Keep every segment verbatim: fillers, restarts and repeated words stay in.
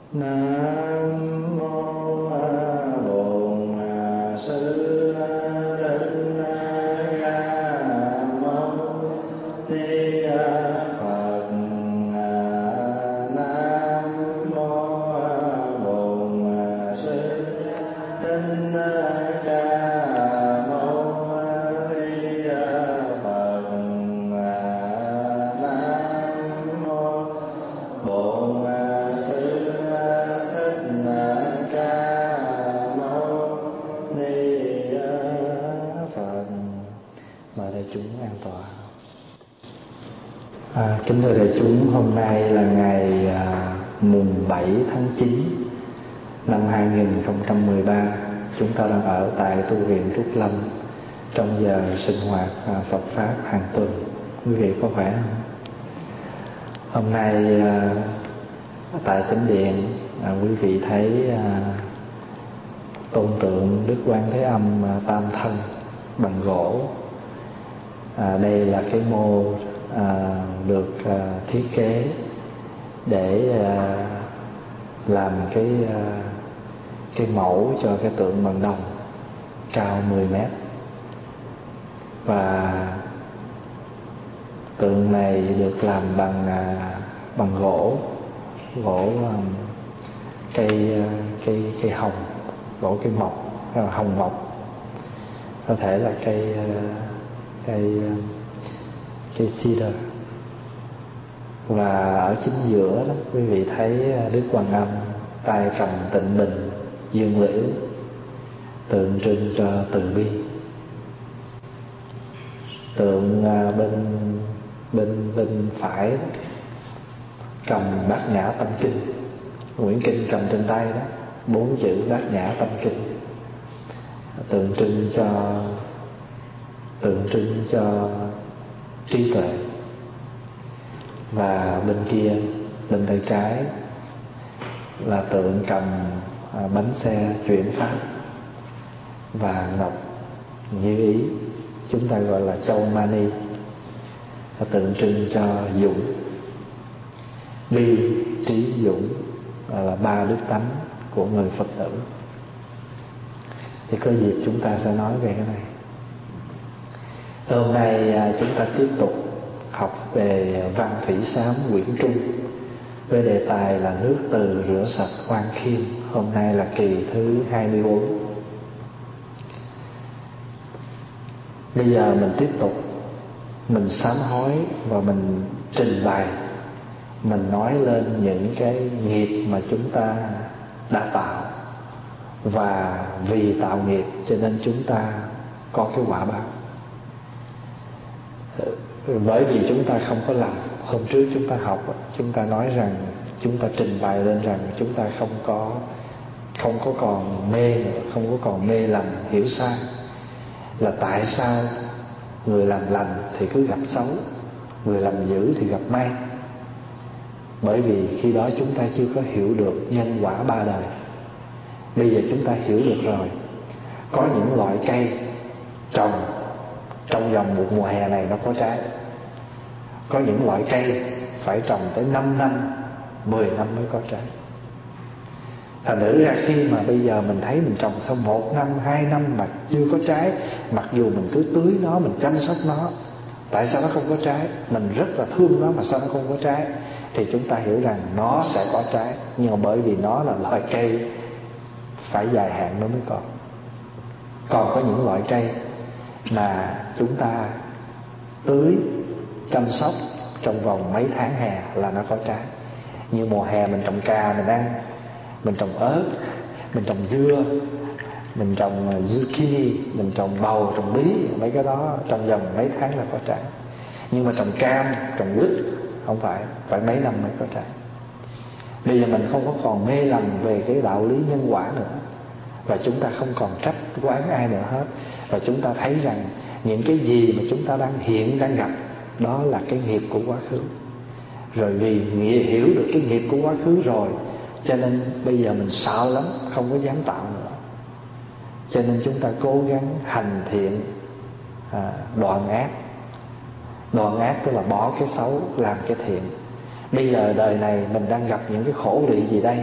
Nam mô Bổn Sư Thích Ca Mâu Ni Phật. Nam mô Bổn Sư Thích Ca Mâu Ni Phật. Nam mô Bổn Sư Mời đại chúng an tọa. À, kính thưa đại chúng, hôm nay là ngày à, mùng bảy tháng chín năm hai nghìn không trăm mười ba. Chúng ta đang ở tại tu viện Trúc Lâm trong giờ sinh hoạt à, Phật Pháp hàng tuần. Quý vị có khỏe không? Hôm nay à, tại chánh điện à, quý vị thấy à, tôn tượng Đức Quan Thế Âm à, tam thân bằng gỗ. À, đây là cái mô à, được à, thiết kế để à, làm cái à, cái mẫu cho cái tượng bằng đồng cao mười mét. Và tượng này được làm bằng à, bằng gỗ gỗ à, cây cây cây hồng, gỗ cây mộc, hồng mộc, có thể là cây cây cây cedar. Và ở chính giữa đó quý vị thấy Đức Quan Âm tay cầm tịnh bình dương liễu, tượng trưng cho từ bi. Tượng bên bên bên phải đó, cầm Bát Nhã Tâm Kinh, Nguyễn Kinh cầm trên tay đó, bốn chữ Bát Nhã Tâm Kinh, tượng trưng cho tượng trưng cho trí tuệ. Và bên kia, bên tay trái là tượng cầm à, bánh xe chuyển pháp và ngọc như ý, chúng ta gọi là châu mani, và tượng trưng cho dũng. Bi, trí, dũng là ba đức tánh của người Phật tử. Thì có dịp chúng ta sẽ nói về cái này. Hôm nay chúng ta tiếp tục học về Văn Thủy Sám quyển Trung với đề tài là nước từ rửa sạch oan khiên. Hôm nay là kỳ thứ hai mươi bốn. Bây giờ mình tiếp tục, mình sám hối và mình trình bày, mình nói lên những cái nghiệp mà chúng ta đã tạo. Và vì tạo nghiệp cho nên chúng ta có cái quả báo. Bởi vì chúng ta không có làm. Hôm trước chúng ta học, chúng ta nói rằng, chúng ta trình bày lên rằng chúng ta không có Không có còn mê nữa, không có còn mê lầm, hiểu sai. Là tại sao người làm lành thì cứ gặp xấu, người làm dữ thì gặp may. Bởi vì khi đó chúng ta chưa có hiểu được nhân quả ba đời. Bây giờ chúng ta hiểu được rồi. Có những loại cây trồng trong vòng một mùa hè này nó có trái. Có những loại cây phải trồng tới năm năm, mười năm mới có trái. Thành thử ra khi mà bây giờ mình thấy mình trồng sau một năm, hai năm mà chưa có trái, mặc dù mình cứ tưới nó, mình chăm sóc nó, tại sao nó không có trái? Mình rất là thương nó mà sao nó không có trái? Thì chúng ta hiểu rằng nó sẽ có trái. Nhưng mà bởi vì nó là loại cây phải dài hạn nó mới có. Còn có những loại cây mà chúng ta tưới, chăm sóc trong vòng mấy tháng hè là nó có trái. Như mùa hè mình trồng cà mình ăn, mình trồng ớt, mình trồng dưa, mình trồng zucchini, mình trồng bầu, trồng bí, mấy cái đó trong vòng mấy tháng là có trái. Nhưng mà trồng cam, trồng quýt không phải, phải mấy năm mới có trái. Bây giờ mình không có còn mê lầm về cái đạo lý nhân quả nữa, và chúng ta không còn trách oán ai nữa hết. Và chúng ta thấy rằng những cái gì mà chúng ta đang hiện, đang gặp, đó là cái nghiệp của quá khứ. Rồi vì hiểu được cái nghiệp của quá khứ rồi, cho nên bây giờ mình sợ lắm, không có dám tạo nữa. Cho nên chúng ta cố gắng hành thiện, à, đoạn ác. Đoạn ác tức là bỏ cái xấu, làm cái thiện. Bây giờ đời này mình đang gặp những cái khổ lụy gì đây?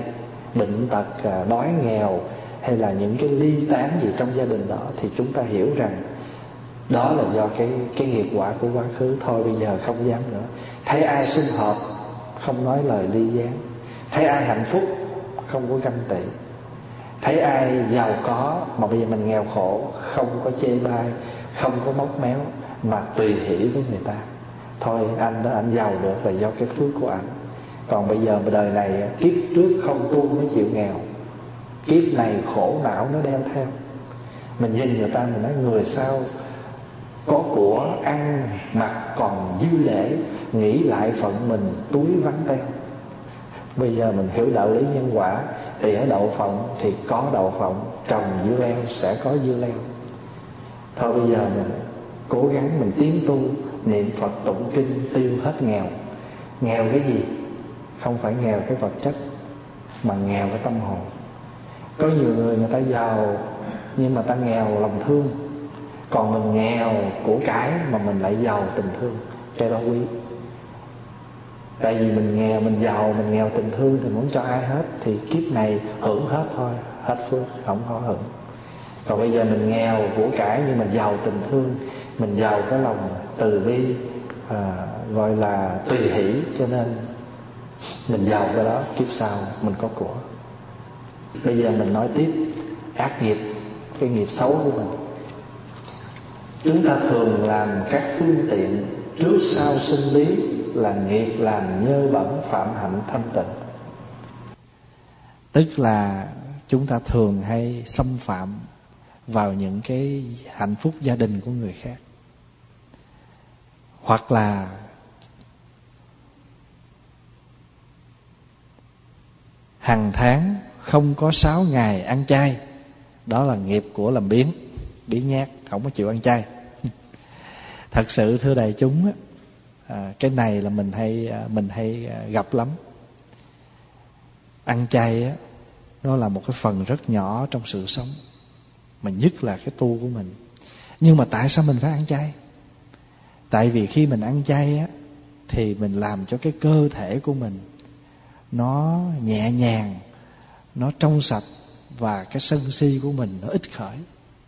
bệnh tật, đói nghèo hay là những cái ly tán gì trong gia đình đó, thì chúng ta hiểu rằng đó là do cái, cái nghiệp quả của quá khứ. Thôi bây giờ không dám nữa. Thấy ai xung hợp không nói lời ly gián, thấy ai hạnh phúc không có ganh tị, thấy ai giàu có mà bây giờ mình nghèo khổ không có chê bai, không có móc méo, mà tùy hỷ với người ta. Thôi anh đó, anh giàu được là do cái phước của anh. Còn bây giờ đời này kiếp trước không tu mới chịu nghèo, kiếp này khổ não nó đeo theo. Mình nhìn người ta mình nói người sao có của ăn mặc còn dư lễ, nghĩ lại phận mình túi vắng teo. Bây giờ mình hiểu đạo lý nhân quả, thì ở đậu phộng thì có đậu phộng, trồng dưa leo sẽ có dưa leo. Thôi bây giờ mình cố gắng mình tiến tu, niệm Phật tụng kinh, tiêu hết nghèo. Nghèo cái gì? Không phải nghèo cái vật chất, mà nghèo cái tâm hồn. Có nhiều người người ta giàu nhưng mà ta nghèo lòng thương, còn mình nghèo của cải mà mình lại giàu tình thương. Cái đó quý. Tại vì mình nghèo, mình giàu, mình nghèo tình thương thì muốn cho ai hết, thì kiếp này hưởng hết thôi, hết phước, không có hưởng. Còn bây giờ mình nghèo của cải nhưng mình giàu tình thương, mình giàu cái lòng từ bi, à, gọi là tùy hỷ, cho nên mình giàu cái đó, kiếp sau mình có của. Bây giờ mình nói tiếp ác nghiệp, cái nghiệp xấu của mình. Chúng ta thường làm các phương tiện trước sau sinh lý là nghiệp làm nhơ bẩn phạm hạnh thanh tịnh. Tức là chúng ta thường hay xâm phạm vào những cái hạnh phúc gia đình của người khác, hoặc là hàng tháng không có sáu ngày ăn chay, đó là nghiệp của làm biếng, biếng nhác, không có chịu ăn chay. Thật sự thưa đại chúng, à, cái này là mình hay mình hay gặp lắm. Ăn chay á, nó là một cái phần rất nhỏ trong sự sống, mà nhất là cái tu của mình. Nhưng mà tại sao mình phải ăn chay? Tại vì khi mình ăn chay á, thì mình làm cho cái cơ thể của mình nó nhẹ nhàng, nó trong sạch, và cái sân si của mình nó ít khởi.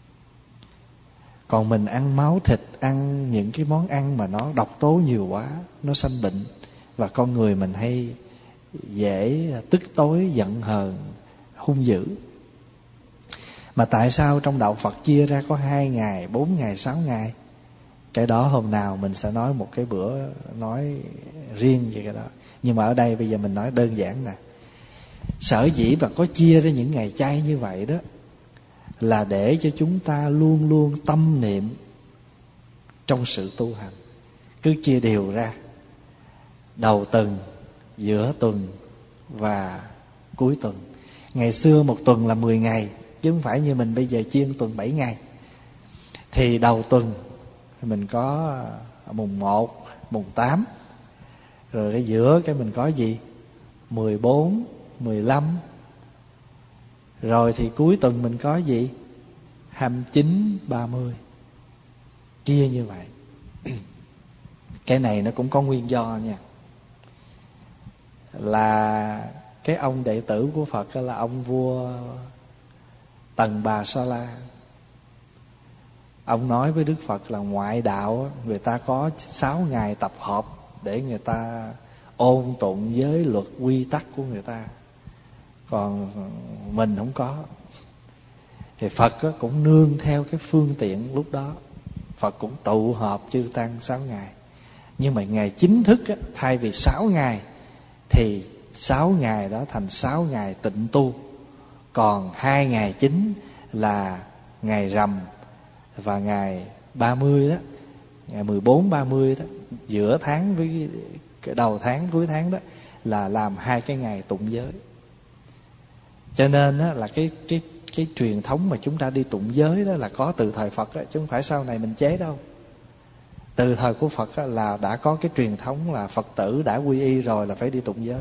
Còn mình ăn máu thịt, ăn những cái món ăn mà nó độc tố nhiều quá, nó sanh bệnh, và con người mình hay dễ tức tối, giận hờn, hung dữ. Mà tại sao trong đạo Phật chia ra có hai ngày, bốn ngày, sáu ngày? Cái đó hôm nào mình sẽ nói một cái bữa nói riêng về cái đó. Nhưng mà ở đây bây giờ mình nói đơn giản nè. Sở dĩ mà có chia ra những ngày chay như vậy đó, là để cho chúng ta luôn luôn tâm niệm trong sự tu hành. Cứ chia đều ra, đầu tuần, giữa tuần và cuối tuần. Ngày xưa một tuần là mười ngày, chứ không phải như mình bây giờ chia tuần bảy ngày. Thì đầu tuần mình có mùng một, mùng tám, rồi cái giữa cái mình có gì? mười bốn, mười lăm. Rồi thì cuối tuần mình có gì? hai mươi chín, ba mươi. Chia như vậy. Cái này nó cũng có nguyên do nha. Là cái ông đệ tử của Phật là ông vua Tần Bà Sa La. Ông nói với Đức Phật là ngoại đạo người ta có sáu ngày tập hợp để người ta ôn tụng giới luật quy tắc của người ta, còn mình không có. Thì Phật cũng nương theo cái phương tiện lúc đó, Phật cũng tụ họp chư tăng sáu ngày. Nhưng mà ngày chính thức thay vì sáu ngày thì sáu ngày đó thành sáu ngày tịnh tu. Còn hai ngày chính là ngày rằm và ngày ba mươi đó, ngày mười bốn, ba mươi đó, giữa tháng với cái đầu tháng, cuối tháng đó, là làm hai cái ngày tụng giới. Cho nên đó, là cái cái cái truyền thống mà chúng ta đi tụng giới đó là có từ thời Phật đó, chứ không phải sau này mình chế đâu. Từ thời của Phật đó, là đã có cái truyền thống là Phật tử đã quy y rồi là phải đi tụng giới.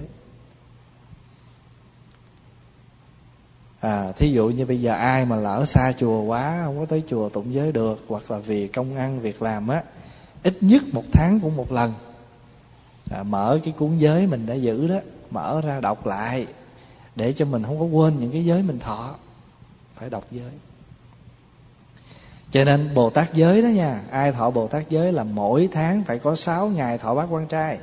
À, thí dụ như bây giờ ai mà lỡ xa chùa quá, không có tới chùa tụng giới được, hoặc là vì công ăn việc làm á, ít nhất một tháng cũng một lần, à, mở cái cuốn giới mình đã giữ đó, mở ra đọc lại, để cho mình không có quên những cái giới mình thọ. Phải đọc giới. Cho nên Bồ Tát giới đó nha, ai thọ Bồ Tát giới là mỗi tháng phải có sáu ngày thọ bát quan trai.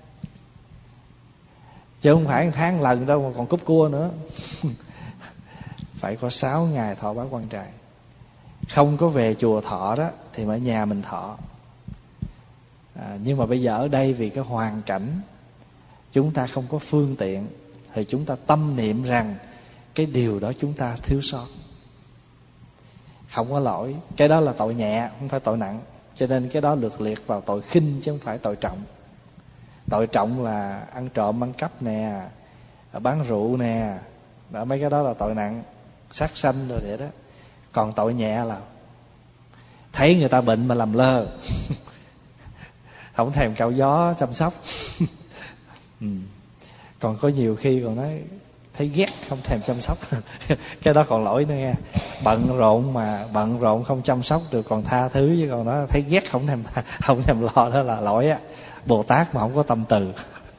Chứ không phải tháng lần đâu mà còn cúp cua nữa. Phải có sáu ngày thọ bát quan trai. Không có về chùa thọ đó thì ở nhà mình thọ. à, Nhưng mà bây giờ ở đây vì cái hoàn cảnh chúng ta không có phương tiện, thì chúng ta tâm niệm rằng cái điều đó chúng ta thiếu sót, không có lỗi. Cái đó là tội nhẹ, không phải tội nặng. Cho nên cái đó lược liệt vào tội khinh chứ không phải tội trọng. Tội trọng là ăn trộm, ăn cắp nè, bán rượu nè, đó, mấy cái đó là tội nặng, sát sanh rồi vậy đó. Còn tội nhẹ là thấy người ta bệnh mà làm lơ, không thèm cạo gió chăm sóc. ừ. Còn có nhiều khi còn nói thấy ghét không thèm chăm sóc. Cái đó còn lỗi nữa nghe. Bận rộn mà bận rộn không chăm sóc được còn tha thứ, chứ còn nó thấy ghét không thèm không thèm lo, đó là lỗi á. Bồ Tát mà không có tâm từ.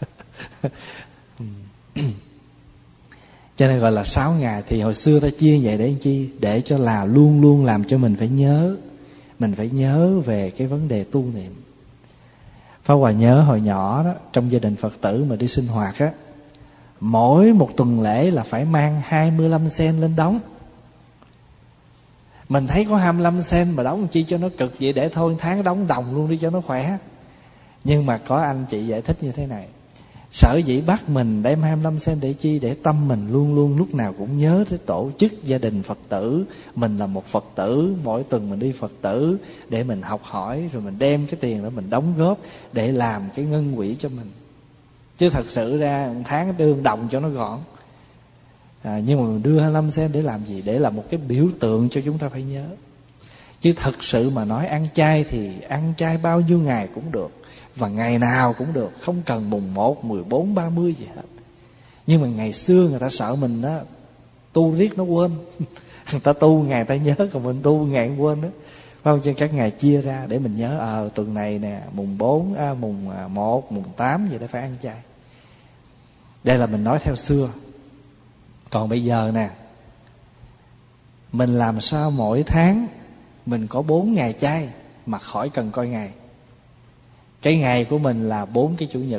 Cho nên gọi là sáu ngày. Thì hồi xưa ta chia vậy để làm chi? Để cho là luôn luôn làm cho mình phải nhớ. Mình phải nhớ về cái vấn đề tu niệm. Pháp Hòa nhớ hồi nhỏ đó, trong gia đình Phật tử mà đi sinh hoạt á, mỗi một tuần lễ là phải mang hai mươi lăm sen lên đóng. Mình thấy có hai mươi lăm sen mà đóng chi cho nó cực vậy, để thôi tháng đóng đồng luôn đi cho nó khỏe. Nhưng mà có anh chị giải thích như thế này: sở dĩ bắt mình đem hai mươi lăm sen để chi? Để tâm mình luôn luôn lúc nào cũng nhớ tới tổ chức gia đình Phật tử. Mình là một Phật tử, mỗi tuần mình đi Phật tử để mình học hỏi, rồi mình đem cái tiền đó mình đóng góp để làm cái ngân quỹ cho mình. Chứ thật sự ra một tháng đưa đồng cho nó gọn. à, Nhưng mà mình đưa hai mươi lăm sen để làm gì? Để là một cái biểu tượng cho chúng ta phải nhớ. Chứ thật sự mà nói ăn chay thì ăn chay bao nhiêu ngày cũng được, và ngày nào cũng được, không cần mùng một, mười bốn, ba mươi gì hết. Nhưng mà ngày xưa người ta sợ mình đó, tu riết nó quên. Người ta tu ngày ta nhớ, còn mình tu ngày quên đó. Phải không? Cho các ngày chia ra để mình nhớ, ờ à, tuần này nè, mùng bốn, à, mùng một, mùng tám vậy đó phải ăn chay. Đây là mình nói theo xưa. Còn bây giờ nè, mình làm sao mỗi tháng mình có bốn ngày chay mà khỏi cần coi ngày. Cái ngày của mình là bốn cái chủ nhật.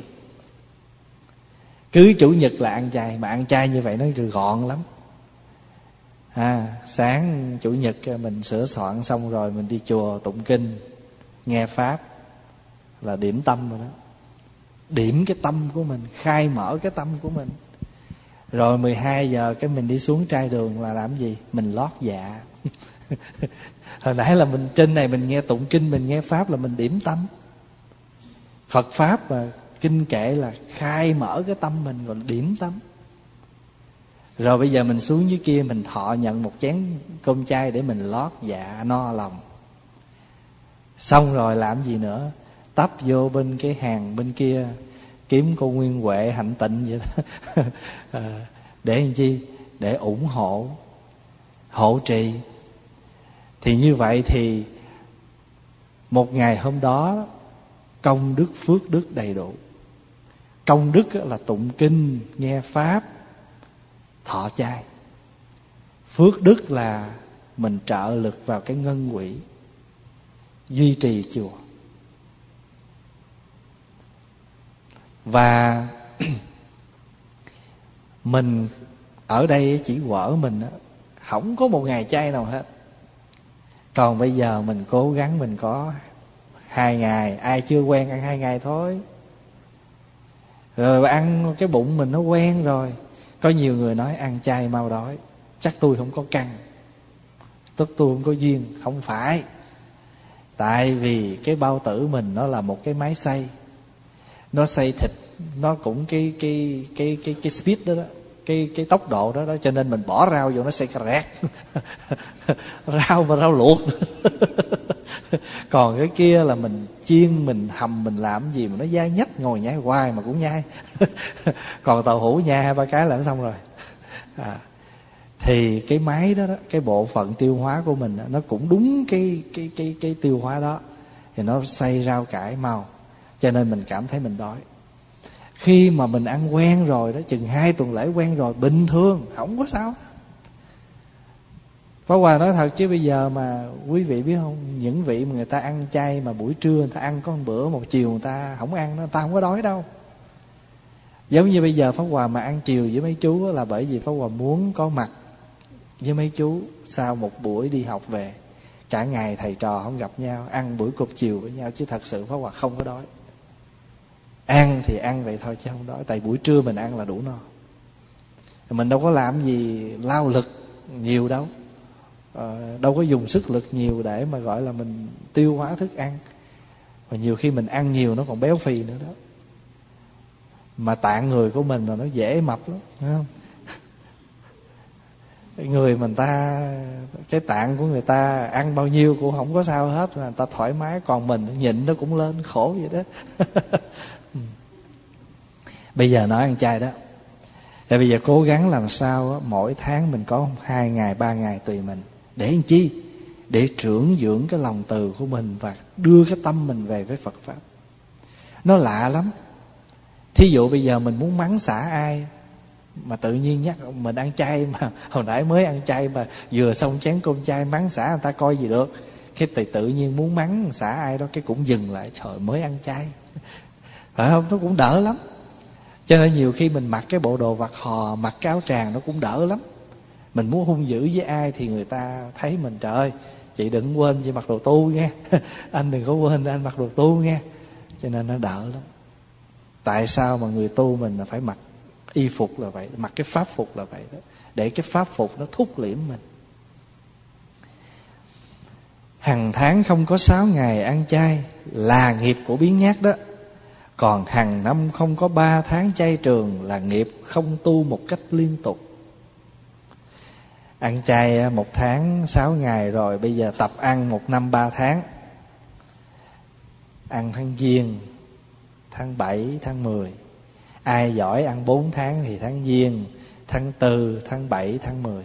Cứ chủ nhật là ăn chay. Mà ăn chay như vậy nó gọn lắm. à, Sáng chủ nhật mình sửa soạn xong rồi mình đi chùa tụng kinh, nghe pháp là điểm tâm rồi đó. Điểm cái tâm của mình, khai mở cái tâm của mình. Rồi mười hai giờ cái mình đi xuống trai đường là làm gì? Mình lót dạ. Hồi nãy là mình trên này mình nghe tụng kinh, mình nghe pháp là mình điểm tâm. Phật pháp và kinh kệ là khai mở cái tâm mình, gọi là điểm tâm. Rồi bây giờ mình xuống dưới kia mình thọ nhận một chén cơm chay để mình lót dạ no lòng. Xong rồi làm gì nữa? Tấp vô bên cái hàng bên kia kiếm cô Nguyên Huệ Hạnh Tịnh vậy đó. à, Để làm chi? Để ủng hộ, hộ trì. Thì như vậy thì một ngày hôm đó công đức phước đức đầy đủ. Công đức là tụng kinh, nghe pháp, thọ chay. Phước đức là mình trợ lực vào cái ngân quỹ, duy trì chùa. Và mình ở đây chỉ quở mình đó, không có một ngày chay nào hết. Còn bây giờ mình cố gắng mình có hai ngày. Ai chưa quen ăn hai ngày thôi. Rồi ăn cái bụng mình nó quen rồi. Có nhiều người nói ăn chay mau đói, chắc tôi không có căn, tức tôi không có duyên. Không phải. Tại vì cái bao tử mình nó là một cái máy xay. Nó xay thịt, nó cũng cái cái cái cái cái speed đó đó, cái cái tốc độ đó đó, cho nên mình bỏ rau vô nó xay cà rét. Rau mà rau luộc. Còn cái kia là mình chiên, mình hầm, mình làm gì mà nó dai nhách, ngồi nhai hoài mà cũng nhai. Còn tàu hũ nhai hai ba cái là nó xong rồi. à, Thì cái máy đó, đó, cái bộ phận tiêu hóa của mình đó, nó cũng đúng cái cái cái cái tiêu hóa đó, thì nó xay rau cải mau, cho nên mình cảm thấy mình đói. Khi mà mình ăn quen rồi đó, chừng hai tuần lễ quen rồi, bình thường, không có sao. Pháp Hòa nói thật chứ bây giờ mà quý vị biết không, những vị mà người ta ăn chay mà buổi trưa người ta ăn có một bữa, một chiều người ta không ăn, người ta không có đói đâu. Giống như bây giờ Pháp Hòa mà ăn chiều với mấy chú là bởi vì Pháp Hòa muốn có mặt với mấy chú sau một buổi đi học về. Cả ngày thầy trò không gặp nhau, ăn buổi cục chiều với nhau, chứ thật sự Pháp Hòa không có đói. Ăn thì ăn vậy thôi chứ không đói, tại buổi trưa mình ăn là đủ no. Mình đâu có làm gì lao lực nhiều đâu, ờ, đâu có dùng sức lực nhiều để mà gọi là mình tiêu hóa thức ăn. Và nhiều khi mình ăn nhiều nó còn béo phì nữa đó. Mà tạng người của mình là nó dễ mập lắm, thấy không? Cái người mình ta, cái tạng của người ta ăn bao nhiêu cũng không có sao hết, là người ta thoải mái. Còn mình nhịn nó cũng lên, khổ vậy đó. Bây giờ nói ăn chay đó, thì bây giờ cố gắng làm sao đó, mỗi tháng mình có hai ngày, ba ngày tùy mình. Để làm chi? Để trưởng dưỡng cái lòng từ của mình và đưa cái tâm mình về với Phật Pháp. Nó lạ lắm. Thí dụ bây giờ mình muốn mắng xả ai, mà tự nhiên nhắc mình ăn chay, mà hồi nãy mới ăn chay mà vừa xong chén cơm chay mắng xả người ta coi gì được. Cái tự, tự nhiên muốn mắng xả ai đó, cái cũng dừng lại, trời mới ăn chay. Phải không? Nó cũng đỡ lắm. Cho nên nhiều khi mình mặc cái bộ đồ vặt hò, mặc cái áo tràng nó cũng đỡ lắm. Mình muốn hung dữ với ai thì người ta thấy mình, trời ơi, chị đừng quên chị mặc đồ tu nghe. Anh đừng có quên anh mặc đồ tu nghe. Cho nên nó đỡ lắm. Tại sao mà người tu mình là phải mặc y phục là vậy, mặc cái pháp phục là vậy đó, để cái pháp phục nó thúc liễm mình. Hằng tháng không có sáu ngày ăn chay là nghiệp của biếng nhác đó. Còn hàng năm không có ba tháng chay trường là nghiệp không tu một cách liên tục. Ăn chay một tháng sáu ngày rồi, bây giờ tập ăn một năm ba tháng. Ăn tháng Giêng, tháng bảy, tháng mười. Ai giỏi ăn bốn tháng thì tháng Giêng, tháng tư, tháng bảy, tháng mười.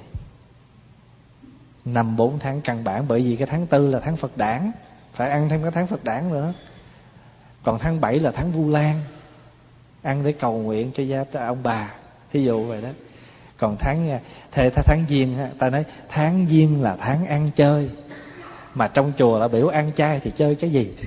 Năm bốn tháng căn bản, bởi vì cái tháng tư là tháng Phật đản, phải ăn thêm cái tháng Phật đản nữa. Còn tháng bảy là tháng Vu Lan, ăn để cầu nguyện cho gia ông bà, thí dụ vậy đó. Còn tháng thế tháng Giêng, ta nói tháng Giêng là tháng ăn chơi, mà trong chùa là biểu ăn chay thì chơi cái gì?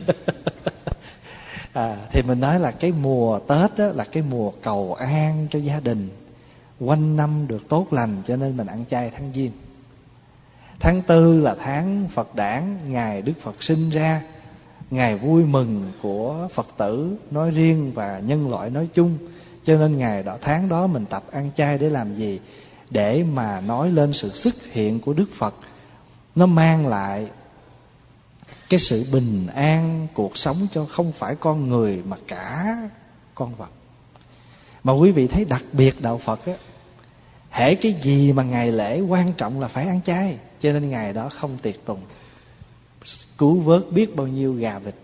À, thì mình nói là cái mùa Tết đó là cái mùa cầu an cho gia đình, quanh năm được tốt lành, cho nên mình ăn chay tháng Giêng. Tháng tư là tháng Phật đản, ngày Đức Phật sinh ra, ngày vui mừng của Phật tử nói riêng và nhân loại nói chung. Cho nên ngày đó, tháng đó mình tập ăn chay để làm gì? Để mà nói lên sự xuất hiện của Đức Phật. Nó mang lại cái sự bình an cuộc sống cho không phải con người mà cả con vật. Mà quý vị thấy đặc biệt đạo Phật á, hễ cái gì mà ngày lễ quan trọng là phải ăn chay. Cho nên ngày đó không tiệc tùng, cứu vớt biết bao nhiêu gà vịt.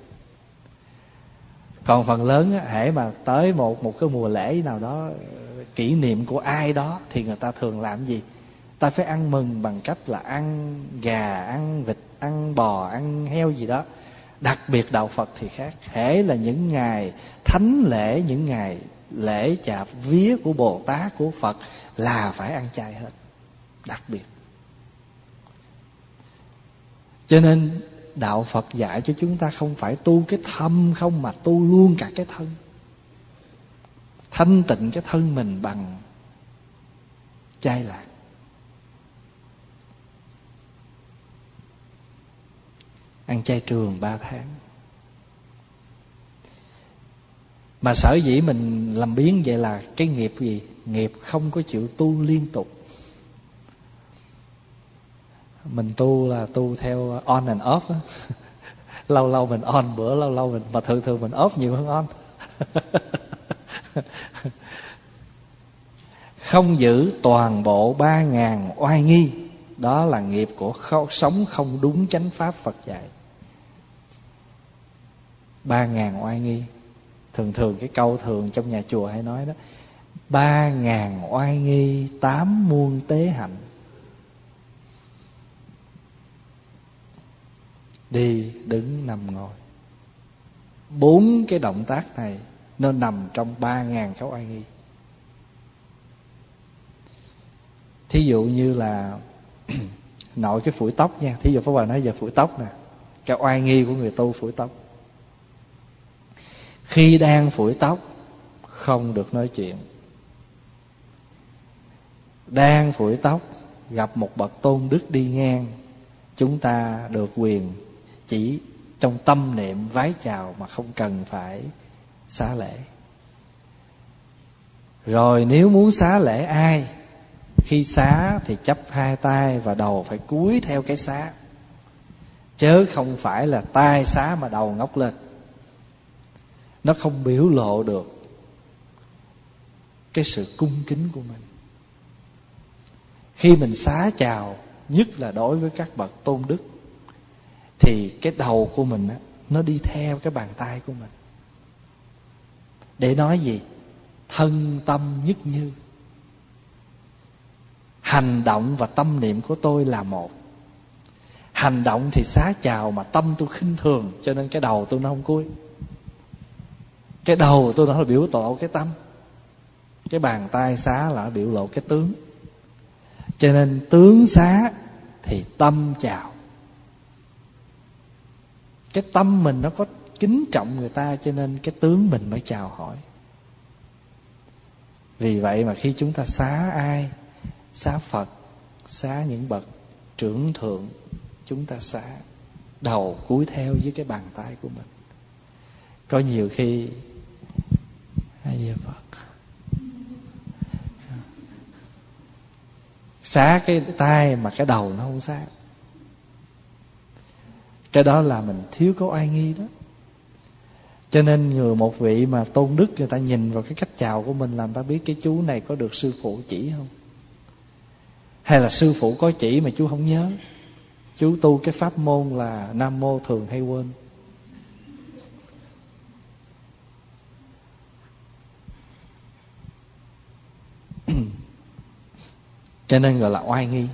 Còn phần lớn á, hễ mà tới một một cái mùa lễ nào đó, kỷ niệm của ai đó, thì người ta thường làm gì? Ta phải ăn mừng bằng cách là ăn gà, ăn vịt, ăn bò, ăn heo gì đó. Đặc biệt đạo Phật thì khác. Hễ là những ngày thánh lễ, những ngày lễ chạp vía của Bồ Tát, của Phật là phải ăn chay hết. Đặc biệt. Cho nên đạo Phật dạy cho chúng ta không phải tu cái thâm không, mà tu luôn cả cái thân. Thanh tịnh cái thân mình bằng chay lạc. Ăn chay trường ba tháng. Mà sở dĩ mình làm biến vậy là cái nghiệp gì? Nghiệp không có chịu tu liên tục. Mình tu là tu theo on and off á. Lâu lâu mình on bữa, lâu lâu mình, mà thường thường mình off nhiều hơn on. Không giữ toàn bộ ba ngàn oai nghi, đó là nghiệp của không, sống không đúng chánh pháp Phật dạy. Ba ngàn oai nghi. Thường thường cái câu thường trong nhà chùa hay nói đó, ba ngàn oai nghi, tám muôn tế hạnh. Đi, đứng, nằm, ngồi. Bốn cái động tác này nó nằm trong ba ngàn cái oai nghi. Thí dụ như là nội cái phủi tóc nha. Thí dụ Pháp Hòa nói giờ phủi tóc nè, cái oai nghi của người tu phủi tóc. Khi đang phủi tóc không được nói chuyện. Đang phủi tóc gặp một bậc tôn đức đi ngang, chúng ta được quyền chỉ trong tâm niệm vái chào mà không cần phải xá lễ. Rồi nếu muốn xá lễ ai, khi xá thì chắp hai tay và đầu phải cúi theo cái xá, chớ không phải là tay xá mà đầu ngóc lên. Nó không biểu lộ được cái sự cung kính của mình. Khi mình xá chào, nhất là đối với các bậc tôn đức, thì cái đầu của mình á, nó đi theo cái bàn tay của mình. Để nói gì? Thân tâm nhất như. Hành động và tâm niệm của tôi là một. Hành động thì xá chào, mà tâm tôi khinh thường, cho nên cái đầu tôi nó không cúi. Cái đầu tôi nó là biểu lộ cái tâm. Cái bàn tay xá là biểu lộ cái tướng. Cho nên tướng xá thì tâm chào. Cái tâm mình nó có kính trọng người ta, cho nên cái tướng mình mới chào hỏi. Vì vậy mà khi chúng ta xá ai, xá Phật, xá những bậc trưởng thượng, chúng ta xá đầu cúi theo với cái bàn tay của mình. Có nhiều khi ai về Phật xá cái tay mà cái đầu nó không xá, cái đó là mình thiếu có oai nghi đó. Cho nên người một vị mà tôn đức, người ta nhìn vào cái cách chào của mình là người ta biết cái chú này có được sư phụ chỉ không, hay là sư phụ có chỉ mà chú không nhớ. Chú tu cái pháp môn là Nam Mô thường hay quên. Cho nên gọi là oai nghi.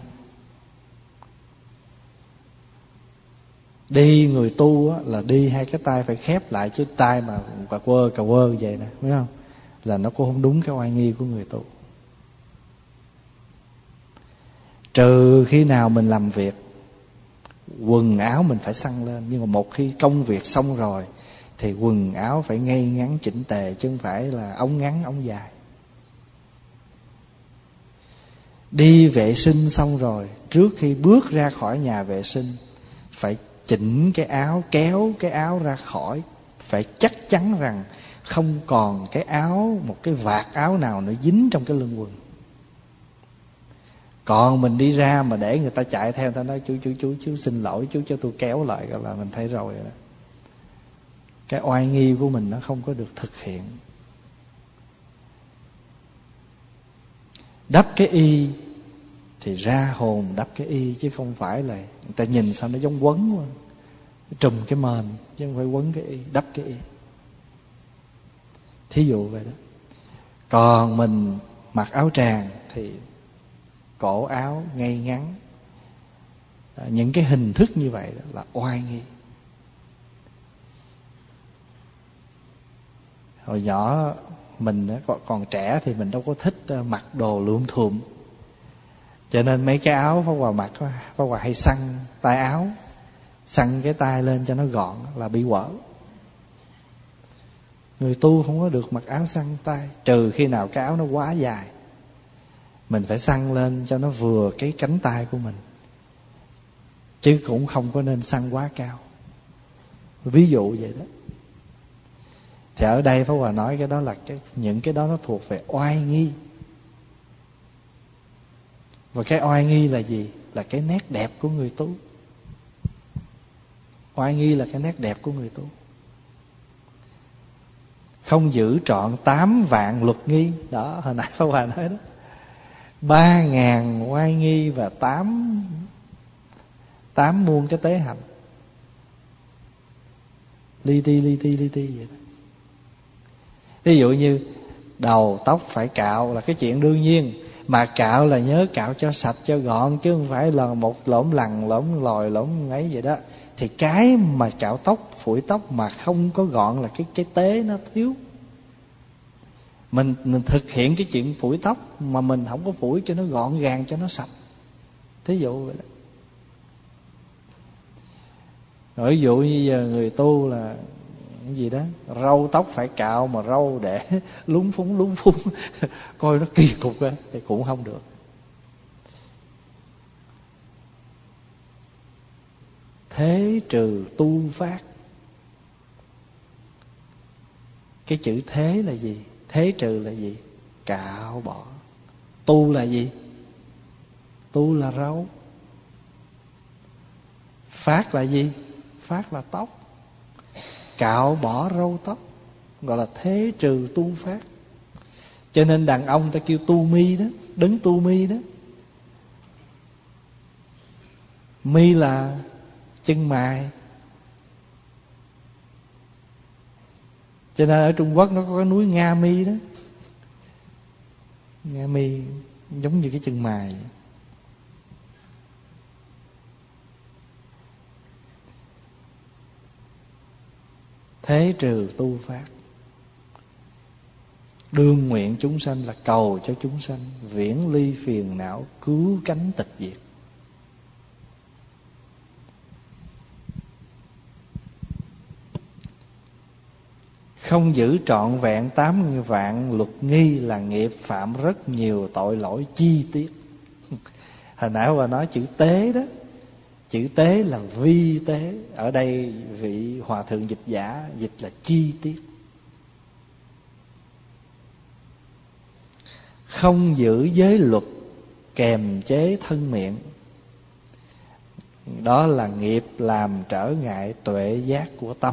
Đi người tu á, là đi hai cái tay phải khép lại, chứ tay mà cà quơ cà quơ vậy nè, biết không, là nó cũng không đúng cái oai nghi của người tu. Trừ khi nào mình làm việc, quần áo mình phải xăng lên. Nhưng mà một khi công việc xong rồi thì quần áo phải ngay ngắn chỉnh tề, chứ không phải là ống ngắn ống dài. Đi vệ sinh xong rồi, trước khi bước ra khỏi nhà vệ sinh phải chỉnh cái áo, kéo cái áo ra khỏi, phải chắc chắn rằng không còn cái áo, một cái vạt áo nào nó dính trong cái lưng quần. Còn mình đi ra mà để người ta chạy theo, người ta nói chú chú chú chú xin lỗi, chú cho tôi kéo lại, là mình thấy rồi đó. Cái oai nghi của mình nó không có được thực hiện. Đắp cái y thì ra hồn đắp cái y, chứ không phải là người ta nhìn sao nó giống quấn quá, trùm cái mền, chứ không phải quấn cái y, đắp cái y. Thí dụ vậy đó. Còn mình mặc áo tràng thì cổ áo ngay ngắn. Những cái hình thức như vậy đó là oai nghi. Hồi nhỏ mình còn trẻ thì mình đâu có thích mặc đồ lượm thượm, cho nên mấy cái áo Pháp Hòa mặc, Pháp Hòa hay xăng tay áo, xăng cái tay lên cho nó gọn, là bị quở. Người tu không có được mặc áo xăng tay, trừ khi nào cái áo nó quá dài, mình phải xăng lên cho nó vừa cái cánh tay của mình, chứ cũng không có nên xăng quá cao. Ví dụ vậy đó. Thì ở đây Pháp Hòa nói cái đó là cái, những cái đó nó thuộc về oai nghi. Và cái oai nghi là gì? Là cái nét đẹp của người tu. Oai nghi là cái nét đẹp của người tu. Không giữ trọn tám vạn luật nghi. Đó, hồi nãy Pháp Hòa nói đó. Ba ngàn oai nghi và tám Tám muôn cái tế hạnh. Li ti li ti li ti vậy đó. Ví dụ như đầu tóc phải cạo là cái chuyện đương nhiên, mà cạo là nhớ cạo cho sạch cho gọn, chứ không phải là một lỗm lằn lỗm lòi lỗm ấy vậy đó. Thì cái mà cạo tóc phủi tóc mà không có gọn là cái cái tế nó thiếu. Mình, mình thực hiện cái chuyện phủi tóc mà mình không có phủi cho nó gọn gàng, cho nó sạch. Thí dụ vậy đó. Rồi ví dụ như giờ người tu là cái gì đó, râu tóc phải cạo mà râu để lúng phúng lúng phúng coi nó kỳ cục á, thì cũng không được. Thế trừ tu phát. Cái chữ thế là gì? Thế trừ là gì? Cạo bỏ. Tu là gì? Tu là râu. Phát là gì? Phát là tóc. Cạo bỏ râu tóc gọi là thế trừ tu phát. Cho nên đàn ông ta kêu tu mi đó, đứng tu mi đó. Mi là chân mày. Cho nên ở Trung Quốc nó có cái núi Nga Mi đó. Nga Mi giống như cái chân mày. Thế trừ tu phát. Đương nguyện chúng sanh là cầu cho chúng sanh viễn ly phiền não, cứu cánh tịch diệt. Không giữ trọn vẹn tám vạn luật nghi là nghiệp phạm rất nhiều tội lỗi chi tiết. Hồi nãy bà nói chữ tế đó. Chữ tế là vi tế. Ở đây vị hòa thượng dịch giả dịch là chi tiết. Không giữ giới luật kềm chế thân miệng, đó là nghiệp làm trở ngại tuệ giác của tâm.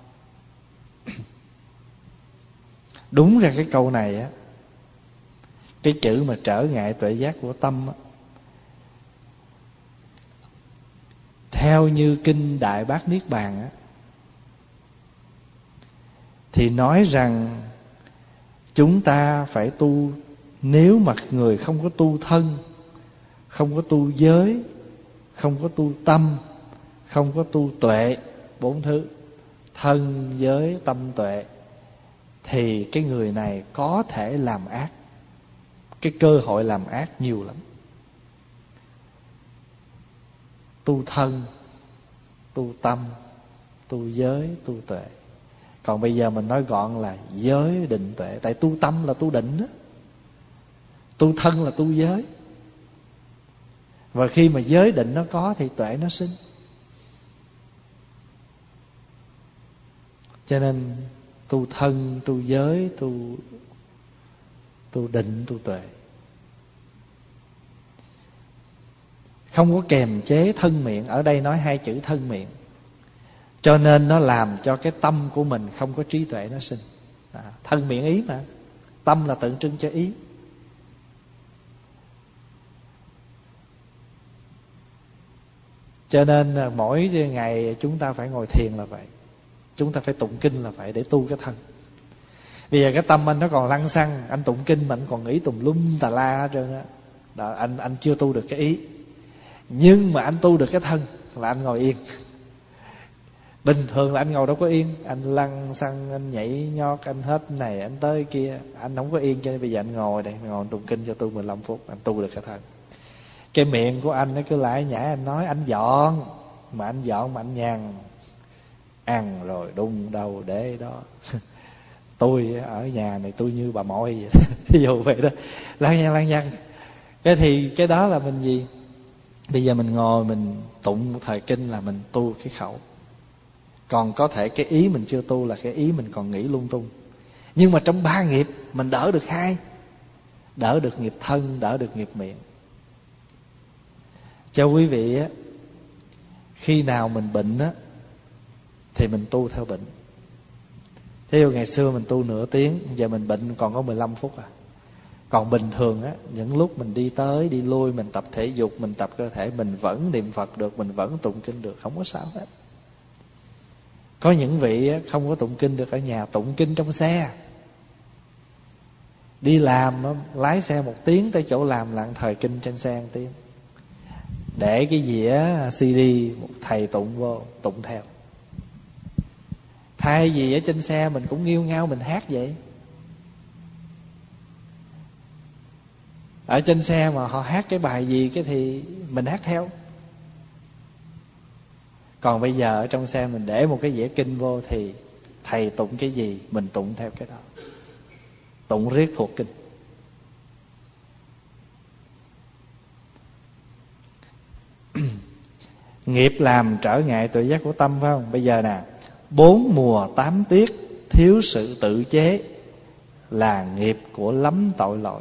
Đúng ra cái câu này á, cái chữ mà trở ngại tuệ giác của tâm á, theo như kinh Đại Bát Niết Bàn á, thì nói rằng chúng ta phải tu. Nếu mà người không có tu thân, không có tu giới, không có tu tâm, không có tu tuệ, bốn thứ thân, giới, tâm, tuệ, thì cái người này có thể làm ác. Cái cơ hội làm ác nhiều lắm. Tu thân, tu tâm, tu giới, tu tuệ. Còn bây giờ mình nói gọn là giới, định, tuệ. Tại tu tâm là tu định đó, tu thân là tu giới. Và khi mà giới định nó có thì tuệ nó sinh. Cho nên tu thân, tu giới, tu tu định, tu tuệ. Không có kềm chế thân miệng. Ở đây nói hai chữ thân miệng, cho nên nó làm cho cái tâm của mình không có trí tuệ nó sinh. À, thân miệng ý mà. Tâm là tượng trưng cho ý. Cho nên mỗi ngày chúng ta phải ngồi thiền là vậy. Chúng ta phải tụng kinh là vậy, để tu cái thân. Bây giờ cái tâm anh nó còn lăng xăng, anh tụng kinh mà anh còn nghĩ tùm lum tà la hết trơn á. Đó, anh, anh chưa tu được cái ý. Nhưng mà anh tu được cái thân là anh ngồi yên. Bình thường là anh ngồi đâu có yên. Anh lăn xăng, anh nhảy nhót, anh hết này, anh tới kia. Anh không có yên, cho nên bây giờ anh ngồi đây, ngồi tụng kinh cho tu mười lăm phút. Anh tu được cái thân. Cái miệng của anh nó cứ lải nhải, anh nói anh dọn. Mà anh dọn mà anh nhàn. Ăn rồi đung đâu để đó. Tôi ở nhà này tôi như bà mội vậy. Ví dụ vậy đó. Lăng nhăng lăng nhăng. Cái thì cái đó là mình gì? Bây giờ mình ngồi mình tụng một thời kinh là mình tu cái khẩu. Còn có thể cái ý mình chưa tu là cái ý mình còn nghĩ lung tung. Nhưng mà trong ba nghiệp mình đỡ được hai. Đỡ được nghiệp thân, đỡ được nghiệp miệng. Cho quý vị á, khi nào mình bệnh á thì mình tu theo bệnh. Thế dụ ngày xưa mình tu nửa tiếng, giờ mình bệnh còn có mười lăm phút à. Còn bình thường á, những lúc mình đi tới đi lui, mình tập thể dục, mình tập cơ thể, mình vẫn niệm Phật được, mình vẫn tụng kinh được, không có sao hết. Có những vị á, không có tụng kinh được ở nhà, tụng kinh trong xe. Đi làm á, lái xe một tiếng tới chỗ làm lặng thời kinh trên xe một tiếng. Để cái dĩa xê đê một thầy tụng vô, tụng theo. Thay vì ở trên xe mình cũng nghiêu ngao mình hát vậy. Ở trên xe mà họ hát cái bài gì cái thì mình hát theo. Còn bây giờ ở trong xe mình để một cái dĩa kinh vô thì thầy tụng cái gì mình tụng theo cái đó, tụng riết thuộc kinh. Nghiệp làm trở ngại tuệ giác của tâm, phải không? Bây giờ nè, bốn mùa tám tiết thiếu sự tự chế là nghiệp của lắm tội lỗi.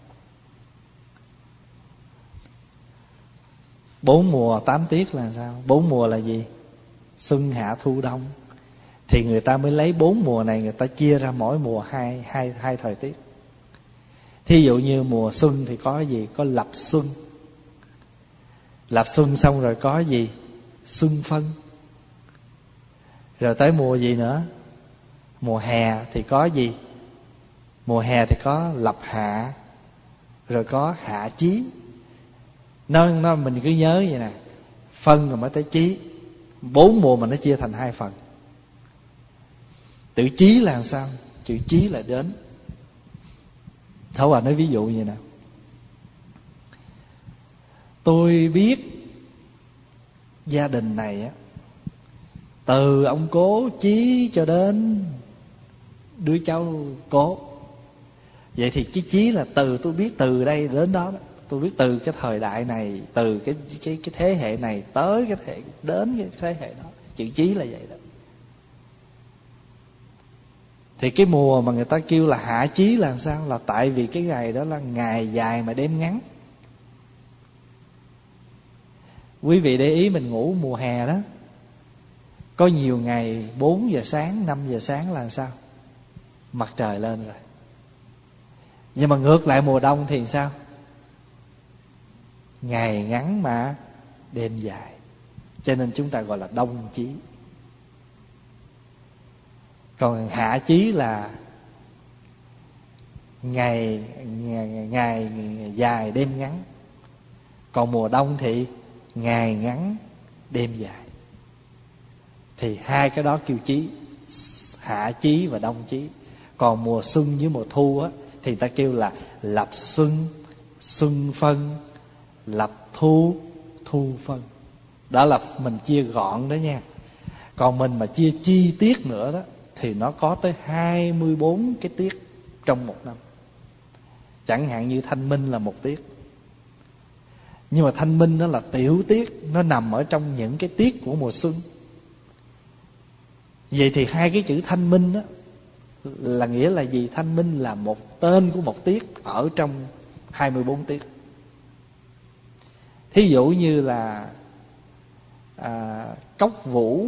Bốn mùa tám tiết là sao? Bốn mùa là gì? Xuân hạ thu đông. Thì người ta mới lấy bốn mùa này, người ta chia ra mỗi mùa hai, hai, hai thời tiết. Thí dụ như mùa xuân thì có gì? Có lập xuân. Lập xuân xong rồi có gì? Xuân phân. Rồi tới mùa gì nữa? Mùa hè thì có gì? Mùa hè thì có lập hạ. Rồi có hạ chí. Nó, nó mình cứ nhớ vậy nè, phân rồi mới tới chí. Bốn mùa mà nó chia thành hai phần. Tự chí là làm sao? Chữ chí là đến. Thảo Hòa nói ví dụ như nào. Tôi biết gia đình này á, từ ông cố chí cho đến đứa cháu cố. Vậy thì cái chí là từ, tôi biết từ đây đến đó, đó. Tôi biết từ cái thời đại này, từ cái cái cái thế hệ này tới cái thế đến cái thế hệ đó. Chữ chí là vậy đó. Thì cái mùa mà người ta kêu là hạ chí là sao? Là tại vì cái ngày đó là ngày dài mà đêm ngắn. Quý vị để ý mình ngủ mùa hè đó, có nhiều ngày bốn giờ sáng, năm giờ sáng là sao? Mặt trời lên rồi. Nhưng mà ngược lại mùa đông thì sao? Ngày ngắn mà đêm dài. Cho nên chúng ta gọi là đông chí. Còn hạ chí là ngày, ngày, ngày dài đêm ngắn. Còn mùa đông thì ngày ngắn đêm dài. Thì hai cái đó kêu chí, hạ chí và đông chí. Còn mùa xuân với mùa thu á, thì ta kêu là lập xuân, xuân phân, lập thu, thu phân. Đó là mình chia gọn đó nha. Còn mình mà chia chi tiết nữa đó thì nó có tới hai mươi bốn cái tiết trong một năm. Chẳng hạn như thanh minh là một tiết. Nhưng mà thanh minh nó là tiểu tiết, nó nằm ở trong những cái tiết của mùa xuân. Vậy thì hai cái chữ thanh minh đó là nghĩa là gì? Thanh minh là một tên của một tiết ở trong hai mươi bốn tiết. Thí dụ như là à, cốc vũ,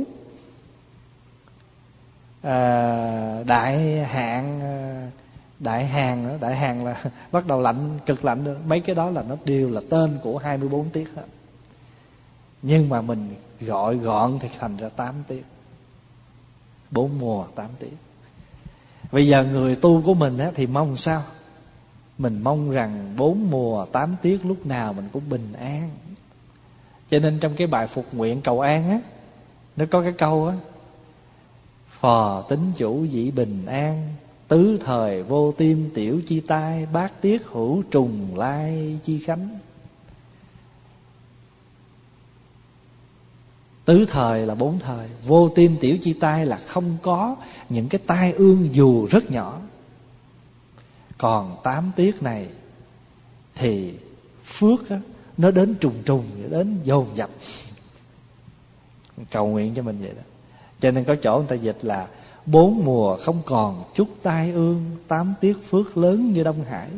à, đại hạn, đại hàng, đại hàng là bắt đầu lạnh, cực lạnh nữa. Mấy cái đó là nó đều là tên của hai mươi bốn tiết hết. Nhưng mà mình gọi gọn thì thành ra tám tiết. Bốn mùa tám tiết. Bây giờ người tu của mình á, thì mong sao? Mình mong rằng bốn mùa tám tiết lúc nào mình cũng bình an. Cho nên trong cái bài phục nguyện cầu an á, nó có cái câu á: phò tín chủ dĩ bình an, tứ thời vô tim tiểu chi tai, bát tiết hữu trùng lai chi khánh. Tứ thời là bốn thời, vô tim tiểu chi tai là không có những cái tai ương dù rất nhỏ. Còn tám tiết này thì phước á, nó đến trùng trùng, đến dồn dập. Cầu nguyện cho mình vậy đó. Cho nên có chỗ người ta dịch là bốn mùa không còn chút tai ương, tám tiết phước lớn như Đông Hải.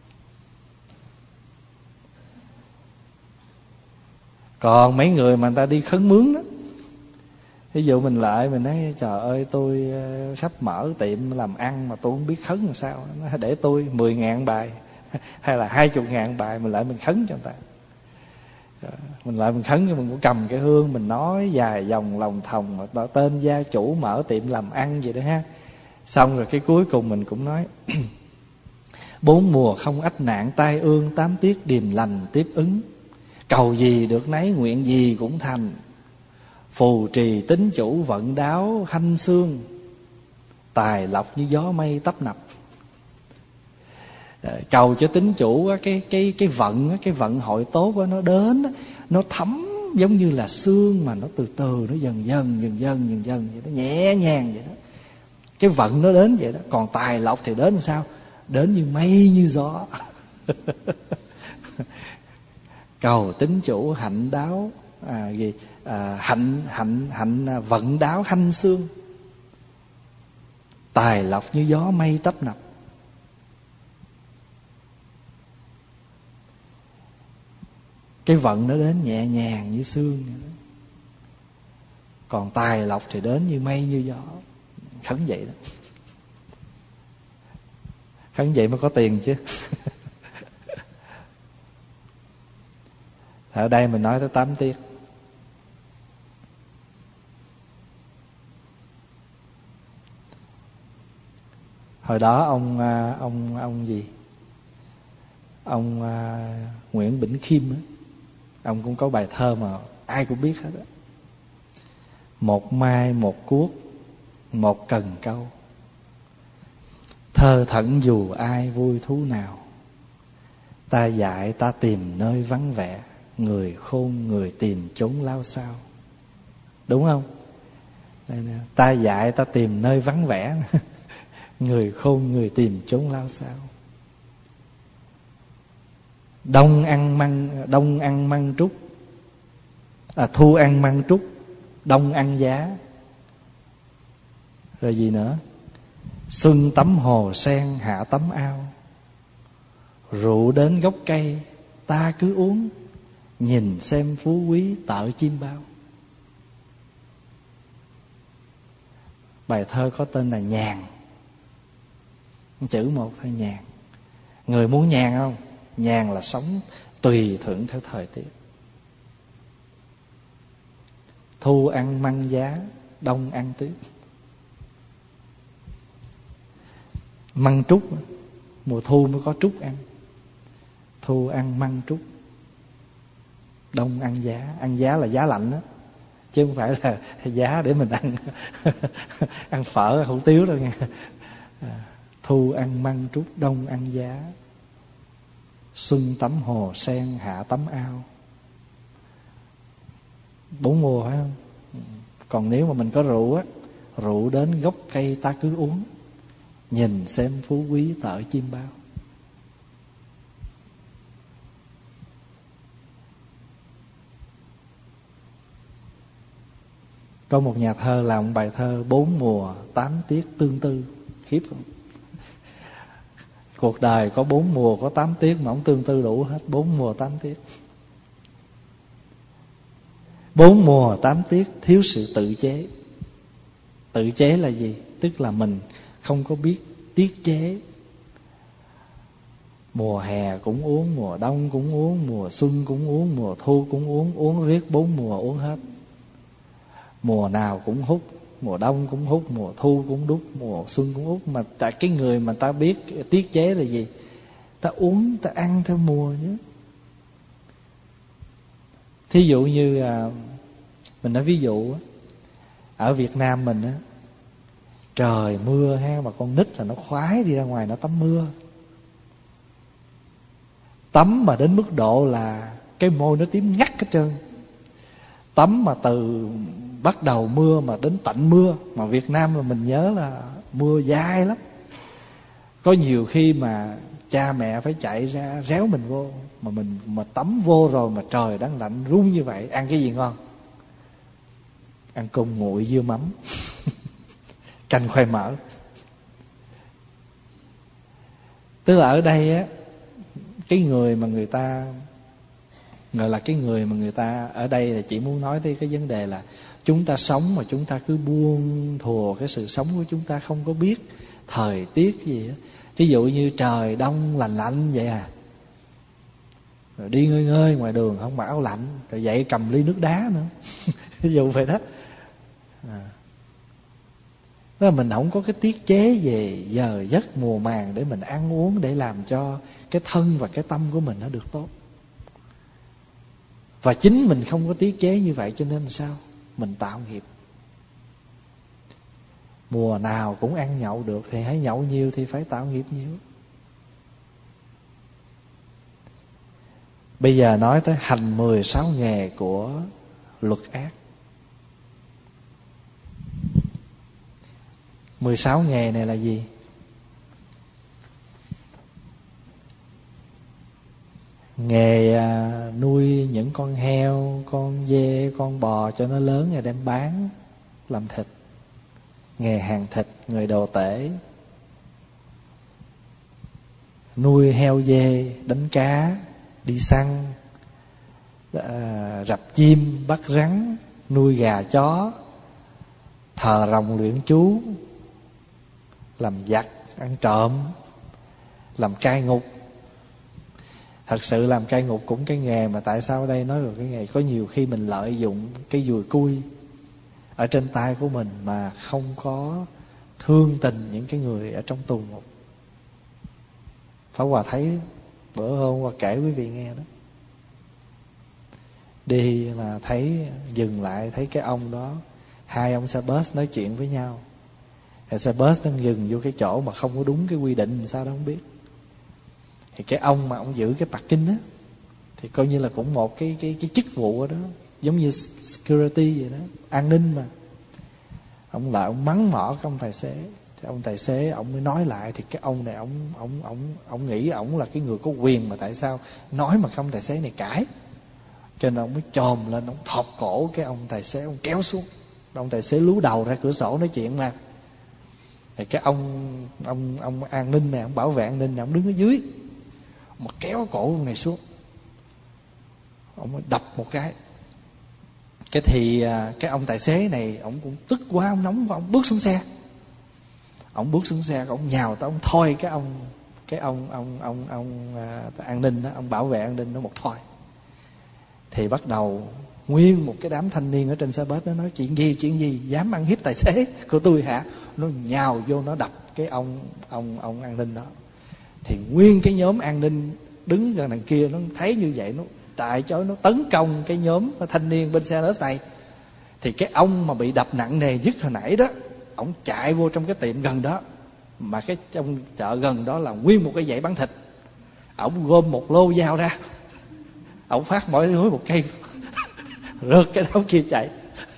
Còn mấy người mà người ta đi khấn mướn đó, ví dụ mình lại mình nói trời ơi tôi sắp mở tiệm làm ăn mà tôi không biết khấn làm sao, để tôi mười ngàn bài hay là hai chục ngàn bài mình lại mình khấn cho người ta. Mình lại mình khấn cho mình cũng cầm cái hương mình nói dài dòng lòng thòng mà tên gia chủ mở tiệm làm ăn vậy đó ha. Xong rồi cái cuối cùng mình cũng nói bốn mùa không ách nạn tai ương, tám tiết điềm lành tiếp ứng, cầu gì được nấy, nguyện gì cũng thành, phù trì tín chủ vận đáo hanh xương, tài lộc như gió mây tấp nập. Cầu cho tín chủ cái cái cái vận cái vận hội tốt đó, nó đến nó thấm giống như là xương mà nó từ từ nó dần dần dần dần dần dần vậy đó, nhẹ nhàng vậy đó. Cái vận nó đến vậy đó. Còn tài lộc thì đến làm sao? Đến như mây như gió. Cầu tín chủ hạnh đáo à, gì à, hạnh hạnh hạnh vận đáo hanh xương, tài lộc như gió mây tấp nập. Cái vận nó đến nhẹ nhàng như sương, còn tài lộc thì đến như mây như gió. Khấn vậy đó. Khấn vậy mới có tiền chứ. Ở đây mình nói tới tám tiết. Hồi đó ông ông ông gì ông uh, Nguyễn Bỉnh Khiêm á, ông cũng có bài thơ mà ai cũng biết hết á. Một mai một cuốc, một cần câu, thơ thẩn dù ai vui thú nào. Ta dạy ta tìm nơi vắng vẻ, người khôn người tìm chốn lao sao. Đúng không? Đây nè. Ta dạy ta tìm nơi vắng vẻ, người khôn người tìm chốn lao sao. Đông ăn măng đông ăn măng trúc, à, thu ăn măng trúc, đông ăn giá. Rồi gì nữa? Xuân tắm hồ sen hạ tắm ao, rượu đến gốc cây ta cứ uống, nhìn xem phú quý tợ chim bao. Bài thơ có tên là Nhàn. Chữ một thôi, nhàn. Người muốn nhàn không? Nhàn là sống tùy thuận theo thời tiết. Thu ăn măng giá, đông ăn tuyết. Măng trúc, mùa thu mới có trúc ăn. Thu ăn măng trúc, đông ăn giá. Ăn giá là giá lạnh đó, chứ không phải là giá để mình ăn ăn phở, ăn hủ tiếu đâu nha. Thu ăn măng trúc, đông ăn giá. Xuân tắm hồ sen, hạ tắm ao. Bốn mùa phải không? Còn nếu mà mình có rượu á, rượu đến gốc cây ta cứ uống, nhìn xem phú quý tợ chim bao. Có một nhà thơ làm một bài thơ bốn mùa tám tiết tương tư. Khiếp không? Cuộc đời có bốn mùa có tám tiết mà ông tương tư đủ hết. Bốn mùa tám tiết. Bốn mùa tám tiết thiếu sự tự chế. Tự chế là gì? Tức là mình không có biết tiết chế. Mùa hè cũng uống, mùa đông cũng uống, mùa xuân cũng uống, mùa thu cũng uống. Uống riết bốn mùa uống hết. Mùa nào cũng hút, mùa đông cũng hút, mùa thu cũng đút, mùa xuân cũng hút. Mà tại cái người mà ta biết tiết chế là gì? Ta uống, ta ăn theo mùa chứ. Thí dụ như mình nói ví dụ ở Việt Nam mình á, trời mưa ha, mà con nít là nó khoái đi ra ngoài nó tắm mưa. Tắm mà đến mức độ là cái môi nó tím ngắt hết trơn. Tắm mà từ bắt đầu mưa mà đến tạnh mưa. Mà Việt Nam là mình nhớ là mưa dai lắm. Có nhiều khi mà cha mẹ phải chạy ra réo mình vô. Mà mình mà tắm vô rồi mà trời đang lạnh run như vậy, ăn cái gì ngon? Ăn cơm nguội dưa mắm canh khoai mỡ. Tức là ở đây á, cái người mà người ta gọi là cái người mà người ta ở đây là chỉ muốn nói tới cái vấn đề là chúng ta sống mà chúng ta cứ buông thùa cái sự sống của chúng ta, không có biết thời tiết gì á. Ví dụ như trời đông lạnh lạnh vậy à, rồi đi ngơi ngơi ngoài đường không mặc áo lạnh, rồi dậy cầm ly nước đá nữa ví dụ vậy đó. À, đó là mình không có cái tiết chế về giờ giấc mùa màng để mình ăn uống, để làm cho cái thân và cái tâm của mình nó được tốt. Và chính mình không có tiết chế như vậy, cho nên sao? Mình tạo nghiệp. Mùa nào cũng ăn nhậu được thì hãy nhậu nhiều thì phải tạo nghiệp nhiều. Bây giờ nói tới hành mười sáu nghề của luật ác. Mười sáu nghề này là gì? Nghề à, nuôi những con heo, con dê, con bò cho nó lớn rồi đem bán làm thịt. Nghề hàng thịt, người đồ tể. Nuôi heo dê, đánh cá, đi săn, à, rập chim, bắt rắn, nuôi gà chó, thờ rồng luyện chú, làm giặc, ăn trộm, làm cai ngục. Thật sự làm cai ngục cũng cái nghề mà tại sao ở đây nói về cái nghề có nhiều khi mình lợi dụng cái dùi cui ở trên tay của mình mà không có thương tình những cái người ở trong tù ngục. Pháp Hòa thấy bữa hôm Hòa kể quý vị nghe đó, đi mà thấy dừng lại thấy cái ông đó, hai ông xe bus nói chuyện với nhau. Thì xe bus nó dừng vô cái chỗ mà không có đúng cái quy định sao đó không biết. Thì cái ông mà ông giữ cái parking á thì coi như là cũng một cái cái cái chức vụ ở đó, giống như security vậy đó, an ninh mà. Ông lại ông mắng mỏ cái ông tài xế. Thì ông tài xế ông mới nói lại, thì cái ông này ông ông ông ông nghĩ ông là cái người có quyền mà tại sao nói mà không tài xế này cãi. Cho nên ông mới chồm lên, ông thọt cổ cái ông tài xế, ông kéo xuống. Ông tài xế lú đầu ra cửa sổ nói chuyện mà. Thì cái ông ông ông an ninh này, ông bảo vệ an ninh này, ông đứng ở dưới mà kéo cổ ông này xuống, ông mới đập một cái. Cái thì cái ông tài xế này ông cũng tức quá, ông nóng quá, ông bước xuống xe. Ông bước xuống xe, ông nhào tới ông thôi cái ông cái ông ông ông ông uh, an ninh đó, ông bảo vệ an ninh nó một thôi. Thì bắt đầu nguyên một cái đám thanh niên ở trên xe bus nó nói chuyện gì chuyện gì dám ăn hiếp tài xế của tôi hả? Nó nhào vô nó đập cái ông ông ông an ninh đó. Thì nguyên cái nhóm an ninh đứng gần đằng kia nó thấy như vậy, nó tại chỗ nó tấn công cái nhóm thanh niên bên xe bus này. Thì cái ông mà bị đập nặng nề nhất hồi nãy đó, ổng chạy vô trong cái tiệm gần đó, mà cái trong chợ gần đó là nguyên một cái dãy bán thịt. Ổng gom một lô dao ra, ổng phát mỗi đứa một cây, rượt cái đám kia chạy.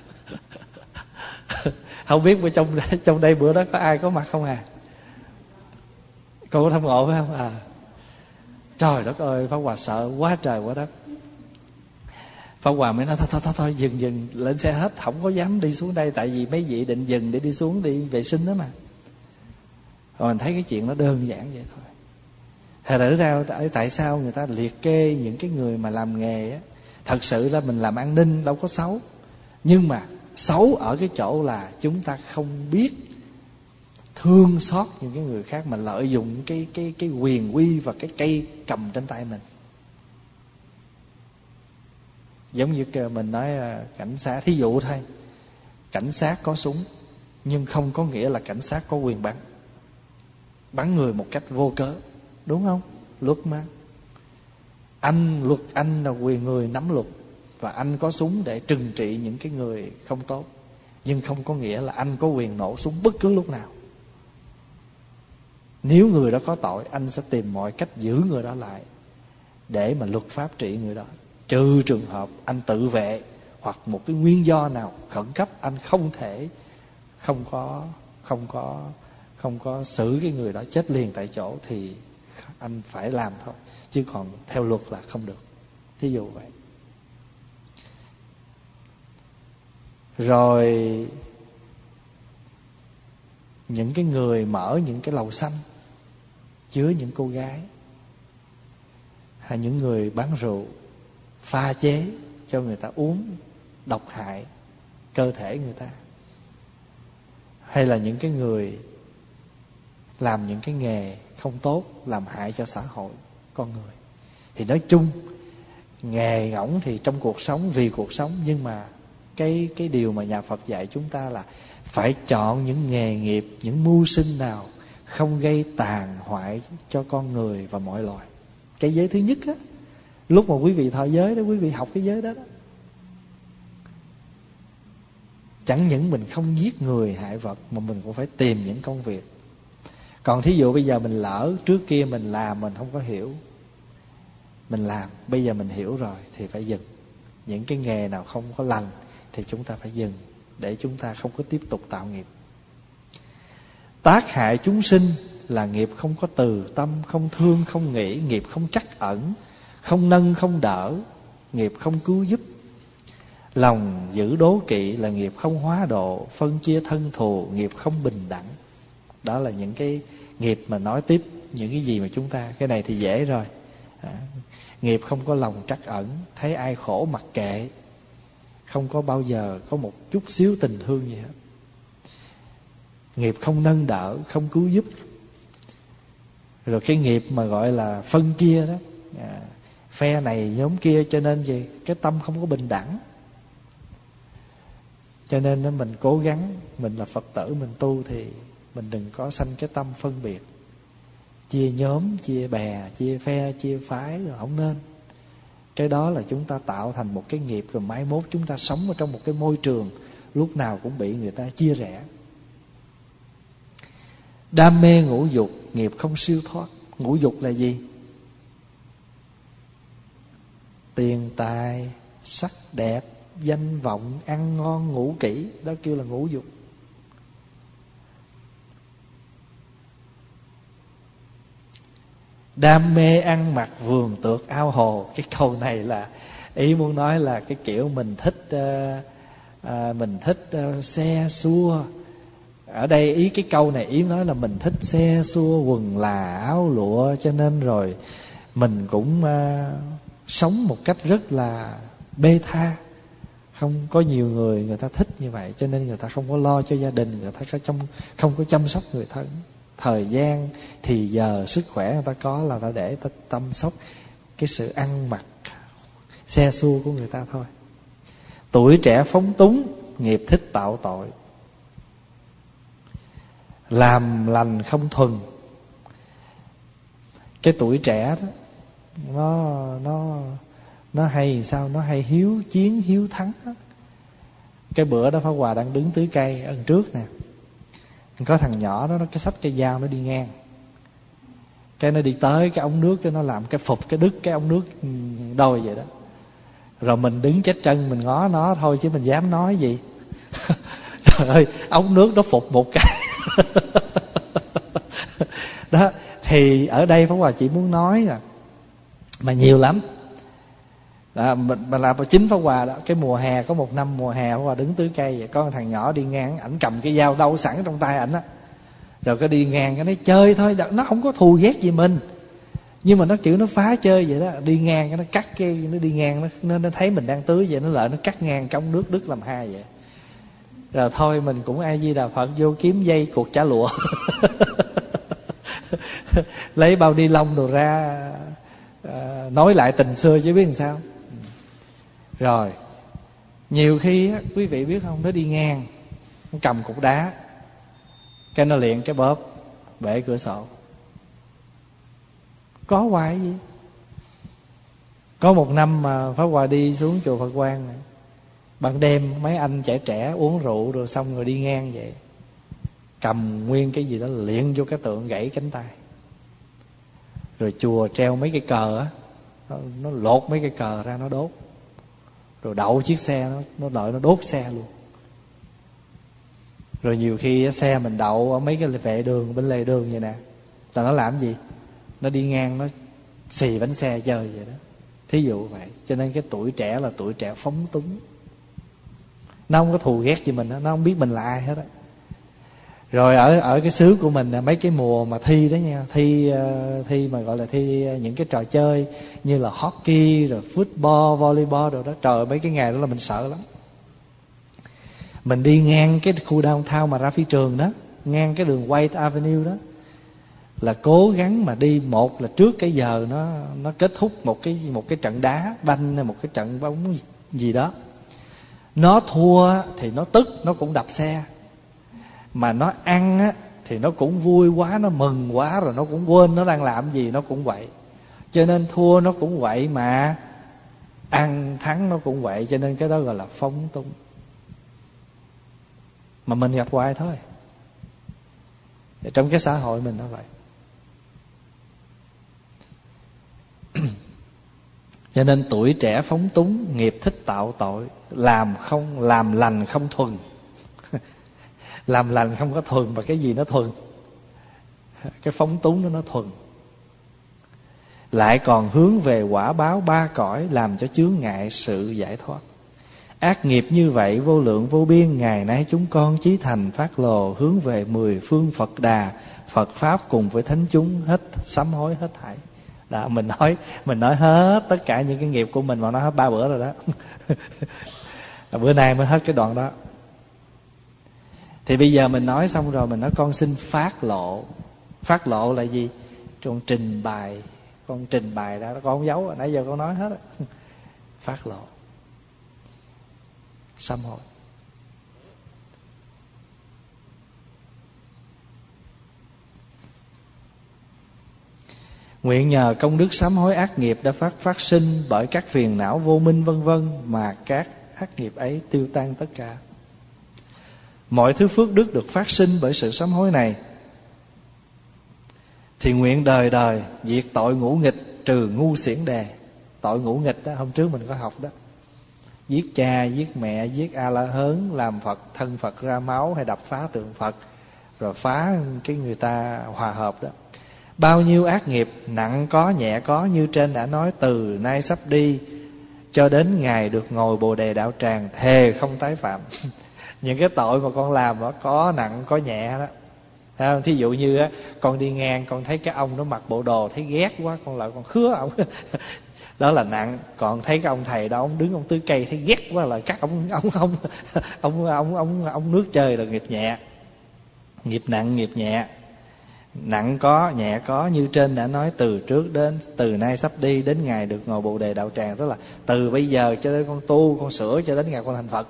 Không biết trong trong đây bữa đó có ai có mặt không à? Cô có thăm ngộ phải không à? Trời đất ơi, Pháp Hòa sợ quá trời quá đất. Pháp Hòa mới nói thôi thôi thôi thôi dừng dừng lên xe hết, không có dám đi xuống đây, tại vì mấy vị định dừng để đi xuống đi vệ sinh đó mà. Rồi mình thấy cái chuyện nó đơn giản vậy thôi. Thật ra tại, tại sao người ta liệt kê những cái người mà làm nghề á, thật sự ra mình làm an ninh đâu có xấu, nhưng mà xấu ở cái chỗ là chúng ta không biết thương xót những cái người khác mà lợi dụng cái cái cái quyền uy và cái cây cầm trên tay mình. Giống như mình nói cảnh sát, thí dụ thôi, cảnh sát có súng nhưng không có nghĩa là cảnh sát có quyền bắn bắn người một cách vô cớ, đúng không? Luật mà. Anh luật anh là quyền người nắm luật, và anh có súng để trừng trị những cái người không tốt, nhưng không có nghĩa là anh có quyền nổ súng bất cứ lúc nào. Nếu người đó có tội, anh sẽ tìm mọi cách giữ người đó lại để mà luật pháp trị người đó, trừ trường hợp anh tự vệ hoặc một cái nguyên do nào khẩn cấp, anh không thể không có không có không có xử cái người đó chết liền tại chỗ thì anh phải làm thôi, chứ còn theo luật là không được. Thí dụ vậy. Rồi những cái người mở những cái lầu xanh chứa những cô gái, hay những người bán rượu pha chế cho người ta uống độc hại cơ thể người ta, hay là những cái người làm những cái nghề không tốt làm hại cho xã hội con người. Thì nói chung nghề ngỗng thì trong cuộc sống, vì cuộc sống, nhưng mà cái cái điều mà nhà Phật dạy chúng ta là phải chọn những nghề nghiệp, những mưu sinh nào không gây tàn hoại cho con người và mọi loài. Cái giới thứ nhất á, lúc mà quý vị thọ giới đó, quý vị học cái giới đó, đó. Chẳng những mình không giết người hại vật, mà mình cũng phải tìm những công việc. Còn thí dụ bây giờ mình lỡ trước kia mình làm mình không có hiểu, mình làm. Bây giờ mình hiểu rồi thì phải dừng. Những cái nghề nào không có lành thì chúng ta phải dừng, để chúng ta không có tiếp tục tạo nghiệp. Tác hại chúng sinh là nghiệp không có từ tâm, không thương, không nghĩ, nghiệp không trắc ẩn, không nâng, không đỡ, nghiệp không cứu giúp. Lòng giữ đố kỵ là nghiệp không hóa độ, phân chia thân thù, nghiệp không bình đẳng. Đó là những cái nghiệp mà nói tiếp những cái gì mà chúng ta, cái này thì dễ rồi. À, nghiệp không có lòng trắc ẩn, thấy ai khổ mặc kệ, không có bao giờ có một chút xíu tình thương gì hết. Nghiệp không nâng đỡ, không cứu giúp. Rồi cái nghiệp mà gọi là phân chia đó, à, phe này nhóm kia, cho nên gì? Cái tâm không có bình đẳng. Cho nên mình cố gắng, mình là Phật tử, mình tu thì mình đừng có sanh cái tâm phân biệt, chia nhóm, chia bè, chia phe, chia phái, rồi không nên. Cái đó là chúng ta tạo thành một cái nghiệp, rồi mai mốt chúng ta sống ở trong một cái môi trường lúc nào cũng bị người ta chia rẽ. Đam mê ngũ dục, nghiệp không siêu thoát. Ngũ dục là gì? Tiền tài, sắc đẹp, danh vọng, ăn ngon ngủ kỹ, đó kêu là ngũ dục. Đam mê ăn mặc vườn tược ao hồ. Cái câu này là ý muốn nói là cái kiểu mình thích uh, uh, mình thích uh, xe xua. Ở đây ý cái câu này ý nói là mình thích xe xua, quần là, áo lụa, cho nên rồi mình cũng uh, sống một cách rất là bê tha. Không có nhiều người người ta thích như vậy, cho nên người ta không có lo cho gia đình, người ta có trong, không có chăm sóc người thân. Thời gian, thì giờ, sức khỏe người ta có là ta để ta chăm sóc cái sự ăn mặc xe xua của người ta thôi. Tuổi trẻ phóng túng, nghiệp thích tạo tội. Làm lành không thuần. Cái tuổi trẻ đó, nó nó nó hay sao? Nó hay hiếu chiến, hiếu thắng đó. Cái bữa đó Pháp Hòa đang đứng tưới cây ở trước nè, có thằng nhỏ đó, nó cái xách cây dao nó đi ngang, cái nó đi tới cái ống nước, cái nó làm cái phục cái đứt cái ống nước đôi vậy đó. Rồi mình đứng chết chân mình ngó nó thôi chứ mình dám nói gì. Trời ơi, ống nước nó phục một cái. Đó, thì ở đây Pháp Hòa chỉ muốn nói là mà nhiều lắm. Đó, mình, mình làm chính Pháp Hòa đó. Cái mùa hè, có một năm mùa hè Pháp Hòa đứng tưới cây vậy, có một thằng nhỏ đi ngang, ảnh cầm cái dao đâu sẵn trong tay ảnh á, rồi cái đi ngang cái nó chơi thôi, nó không có thù ghét gì mình, nhưng mà nó kiểu nó phá chơi vậy đó. Đi ngang cái nó cắt cái, nó đi ngang nó, nó thấy mình đang tưới vậy, nó lại nó cắt ngang cái ống nước đứt làm hai vậy. Rồi thôi mình cũng A Di Đà Phật, vô kiếm dây cuộc chả lụa. Lấy bao ni lông đồ ra, à, nói lại tình xưa chứ biết làm sao. Rồi nhiều khi á, quý vị biết không, nó đi ngang, nó cầm cục đá, cái nó liền cái bóp bể cửa sổ. Có hoài gì. Có một năm mà Pháp Hòa đi xuống chùa Phật Quang này, ban đêm mấy anh trẻ trẻ uống rượu rồi xong rồi đi ngang vậy, cầm nguyên cái gì đó liền vô cái tượng gãy cánh tay. Rồi chùa treo mấy cái cờ á, nó, nó lột mấy cái cờ ra nó đốt, rồi đậu chiếc xe nó nó đợi nó đốt xe luôn. Rồi nhiều khi xe mình đậu ở mấy cái vệ đường bên lề đường vậy nè, là nó làm gì? Nó đi ngang nó xì bánh xe chơi vậy đó. Thí dụ vậy. Cho nên cái tuổi trẻ là tuổi trẻ phóng túng. Nó không có thù ghét gì mình đó, nó không biết mình là ai hết á. Rồi ở ở cái xứ của mình mấy cái mùa mà thi đó nha, thi uh, thi mà gọi là thi uh, những cái trò chơi như là hockey rồi football, volleyball rồi đó, trời, mấy cái ngày đó là mình sợ lắm. Mình đi ngang cái khu downtown mà ra phi trường đó, ngang cái đường White Avenue đó, là cố gắng mà đi, một là trước cái giờ nó nó kết thúc một cái một cái trận đá banh hay một cái trận bóng gì đó. Nó thua thì nó tức, nó cũng đập xe. Mà nó ăn á thì nó cũng vui quá, nó mừng quá, rồi nó cũng quên nó đang làm gì, nó cũng vậy. Cho nên thua nó cũng vậy, mà ăn thắng nó cũng vậy. Cho nên cái đó gọi là phóng túng. Mà mình gặp hoài thôi. Trong cái xã hội mình nó vậy. Cho nên tuổi trẻ phóng túng, nghiệp thích tạo tội, làm không làm lành không thuần. Làm lành không có thuần, mà cái gì nó thuần? Cái phóng túng đó nó thuần. Lại còn hướng về quả báo ba cõi, làm cho chướng ngại sự giải thoát. Ác nghiệp như vậy vô lượng vô biên, ngày nay chúng con chí thành phát lồ, hướng về mười phương Phật Đà, Phật Pháp cùng với thánh chúng hết sám hối hết thảy. Đó, mình nói mình nói hết tất cả những cái nghiệp của mình, mà nói hết ba bữa rồi đó. Bữa nay mới hết cái đoạn đó. Thì bây giờ mình nói xong rồi, mình nói con xin phát lộ. Phát lộ là gì? Con trình bày. Con trình bày ra, con không giấu, nãy giờ con nói hết. Phát lộ, sám hối. Nguyện nhờ công đức sám hối ác nghiệp đã phát phát sinh bởi các phiền não vô minh vân vân, mà các ác nghiệp ấy tiêu tan tất cả. Mọi thứ phước đức được phát sinh bởi sự sám hối này, thì nguyện đời đời diệt tội ngũ nghịch, trừ ngu xiển đề. Tội ngũ nghịch đó, hôm trước mình có học đó. Giết cha, giết mẹ, giết A La Hớn, làm Phật, thân Phật ra máu, hay đập phá tượng Phật, rồi phá cái người ta hòa hợp đó. Bao nhiêu ác nghiệp nặng có nhẹ có, như trên đã nói, từ nay sắp đi cho đến ngày được ngồi Bồ Đề đạo tràng, thề không tái phạm. Những cái tội mà con làm đó có nặng có nhẹ đó. À, thí dụ như á, con đi ngang con thấy cái ông nó mặc bộ đồ thấy ghét quá, con lại con khứa ông. Đó là nặng. Còn thấy cái ông thầy đó ông đứng ông tưới cây thấy ghét quá, là các ông ông ông ông ông ông ông nước chơi, là nghiệp nhẹ. Nghiệp nặng, nghiệp nhẹ. Nặng có, nhẹ có, như trên đã nói, từ trước đến từ nay sắp đi đến ngày được ngồi Bồ Đề đạo tràng, tức là từ bây giờ cho đến con tu, con sửa cho đến ngày con thành Phật.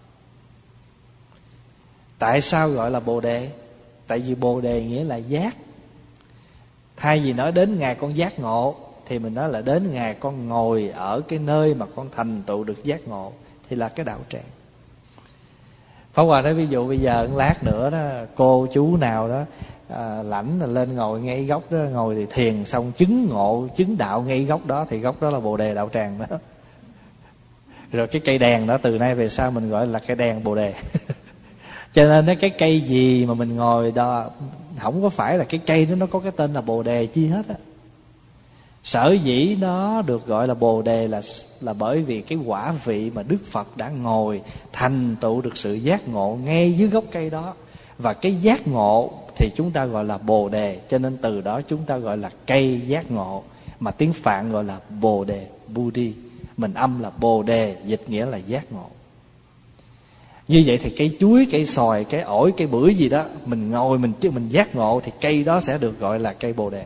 Tại sao gọi là Bồ Đề? Tại vì Bồ Đề nghĩa là giác. Thay vì nói đến ngày con giác ngộ, thì mình nói là đến ngày con ngồi ở cái nơi mà con thành tựu được giác ngộ, thì là cái đạo tràng. Pháp Hòa nói ví dụ bây giờ lát nữa đó, cô chú nào đó à, lãnh là lên ngồi ngay góc đó, ngồi thì thiền xong chứng ngộ, chứng đạo ngay góc đó, thì góc đó là Bồ Đề đạo tràng đó. Rồi cái cây đèn đó từ nay về sau mình gọi là cây đèn Bồ Đề. Cho nên cái cây gì mà mình ngồi đó, không có phải là cái cây đó nó có cái tên là Bồ Đề chi hết á. Sở dĩ nó được gọi là Bồ Đề là là bởi vì cái quả vị mà Đức Phật đã ngồi thành tựu được sự giác ngộ ngay dưới gốc cây đó. Và cái giác ngộ thì chúng ta gọi là Bồ Đề, cho nên từ đó chúng ta gọi là cây giác ngộ, mà tiếng Phạn gọi là Bồ Đề, Budi. Mình âm là Bồ Đề, dịch nghĩa là giác ngộ. Như vậy thì cây chuối, cây xoài, cây ổi, cây bưởi gì đó, mình ngồi mình chứ mình giác ngộ, thì cây đó sẽ được gọi là cây Bồ Đề.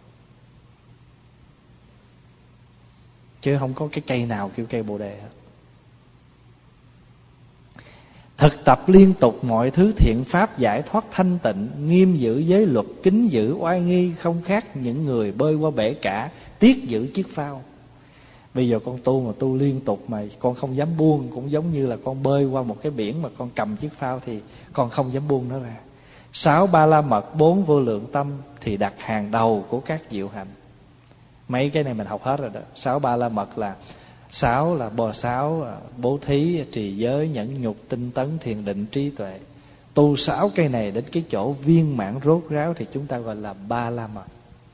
Chứ không có cái cây nào kêu cây Bồ Đề hết. Thực tập liên tục mọi thứ thiện pháp giải thoát thanh tịnh, nghiêm giữ giới luật, kính giữ oai nghi, không khác những người bơi qua bể cả, tiếc giữ chiếc phao. Bây giờ con tu mà tu liên tục mà con không dám buông, cũng giống như là con bơi qua một cái biển mà con cầm chiếc phao thì con không dám buông nó ra. Sáu ba la mật, bốn vô lượng tâm thì đặt hàng đầu của các diệu hạnh. Mấy cái này mình học hết rồi đó. Sáu ba la mật là sáu là bò sáu, bố thí, trì giới, nhẫn nhục, tinh tấn, thiền định, trí tuệ. Tu sáu cây này đến cái chỗ viên mãn rốt ráo thì chúng ta gọi là ba la mật.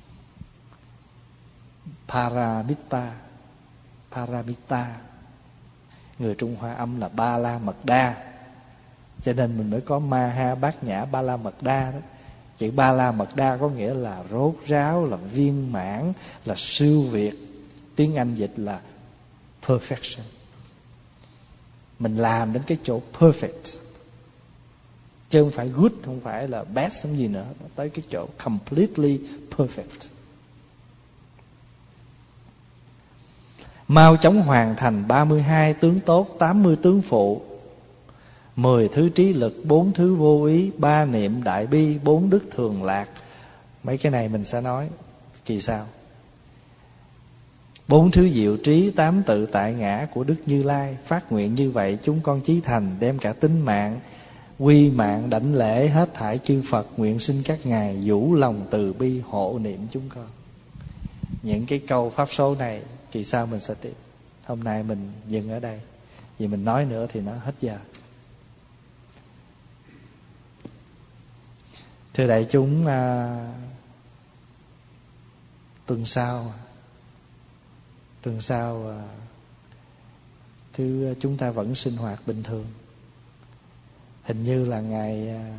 Paramita, Paramita, người Trung Hoa âm là ba la mật đa, cho nên mình mới có ma ha bát nhã ba la mật đa đó. Chữ ba la mật đa có nghĩa là rốt ráo, là viên mãn, là siêu việt. Tiếng Anh dịch là perfection. Mình làm đến cái chỗ perfect, chứ không phải good, không phải là best không gì nữa, tới cái chỗ completely perfect. Mau chóng hoàn thành ba mươi hai tướng tốt, tám mươi tướng phụ, mười thứ trí lực, bốn thứ vô ý, ba niệm đại bi, bốn đức thường lạc. Mấy cái này mình sẽ nói kỳ sau. Bốn thứ diệu trí, tám tự tại ngã của Đức Như Lai. Phát nguyện như vậy chúng con chí thành, đem cả tính mạng quy mạng đảnh lễ hết thảy chư Phật, nguyện xin các ngài vũ lòng từ bi hộ niệm chúng con. Những cái câu pháp số này kỳ sau mình sẽ tiếp. Hôm nay mình dừng ở đây, vì mình nói nữa thì nó hết giờ. Thưa đại chúng, à, tuần sau tuần sau à, thứ chúng ta vẫn sinh hoạt bình thường. Hình như là ngày à,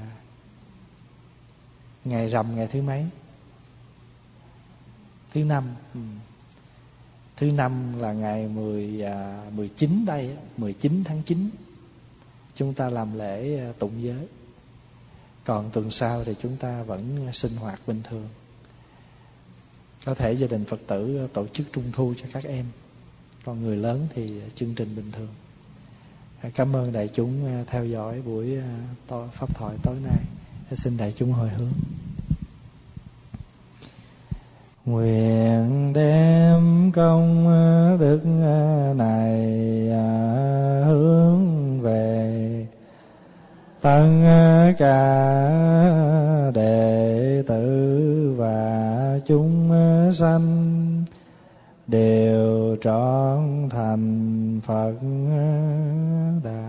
ngày rằm, ngày thứ mấy? Thứ năm. Ừ. Thứ năm là ngày mười, à, mười chín đây, mười chín tháng chín. Chúng ta làm lễ à, tụng giới. Còn tuần sau thì chúng ta vẫn sinh hoạt bình thường. Có thể gia đình Phật tử tổ chức trung thu cho các em, còn người lớn thì chương trình bình thường. Cảm ơn đại chúng theo dõi buổi pháp thoại tối nay. Xin đại chúng hồi hướng. Nguyện đem công đức này hướng về tất cả đệ tử và chúng sanh đều trọn thành Phật đạo.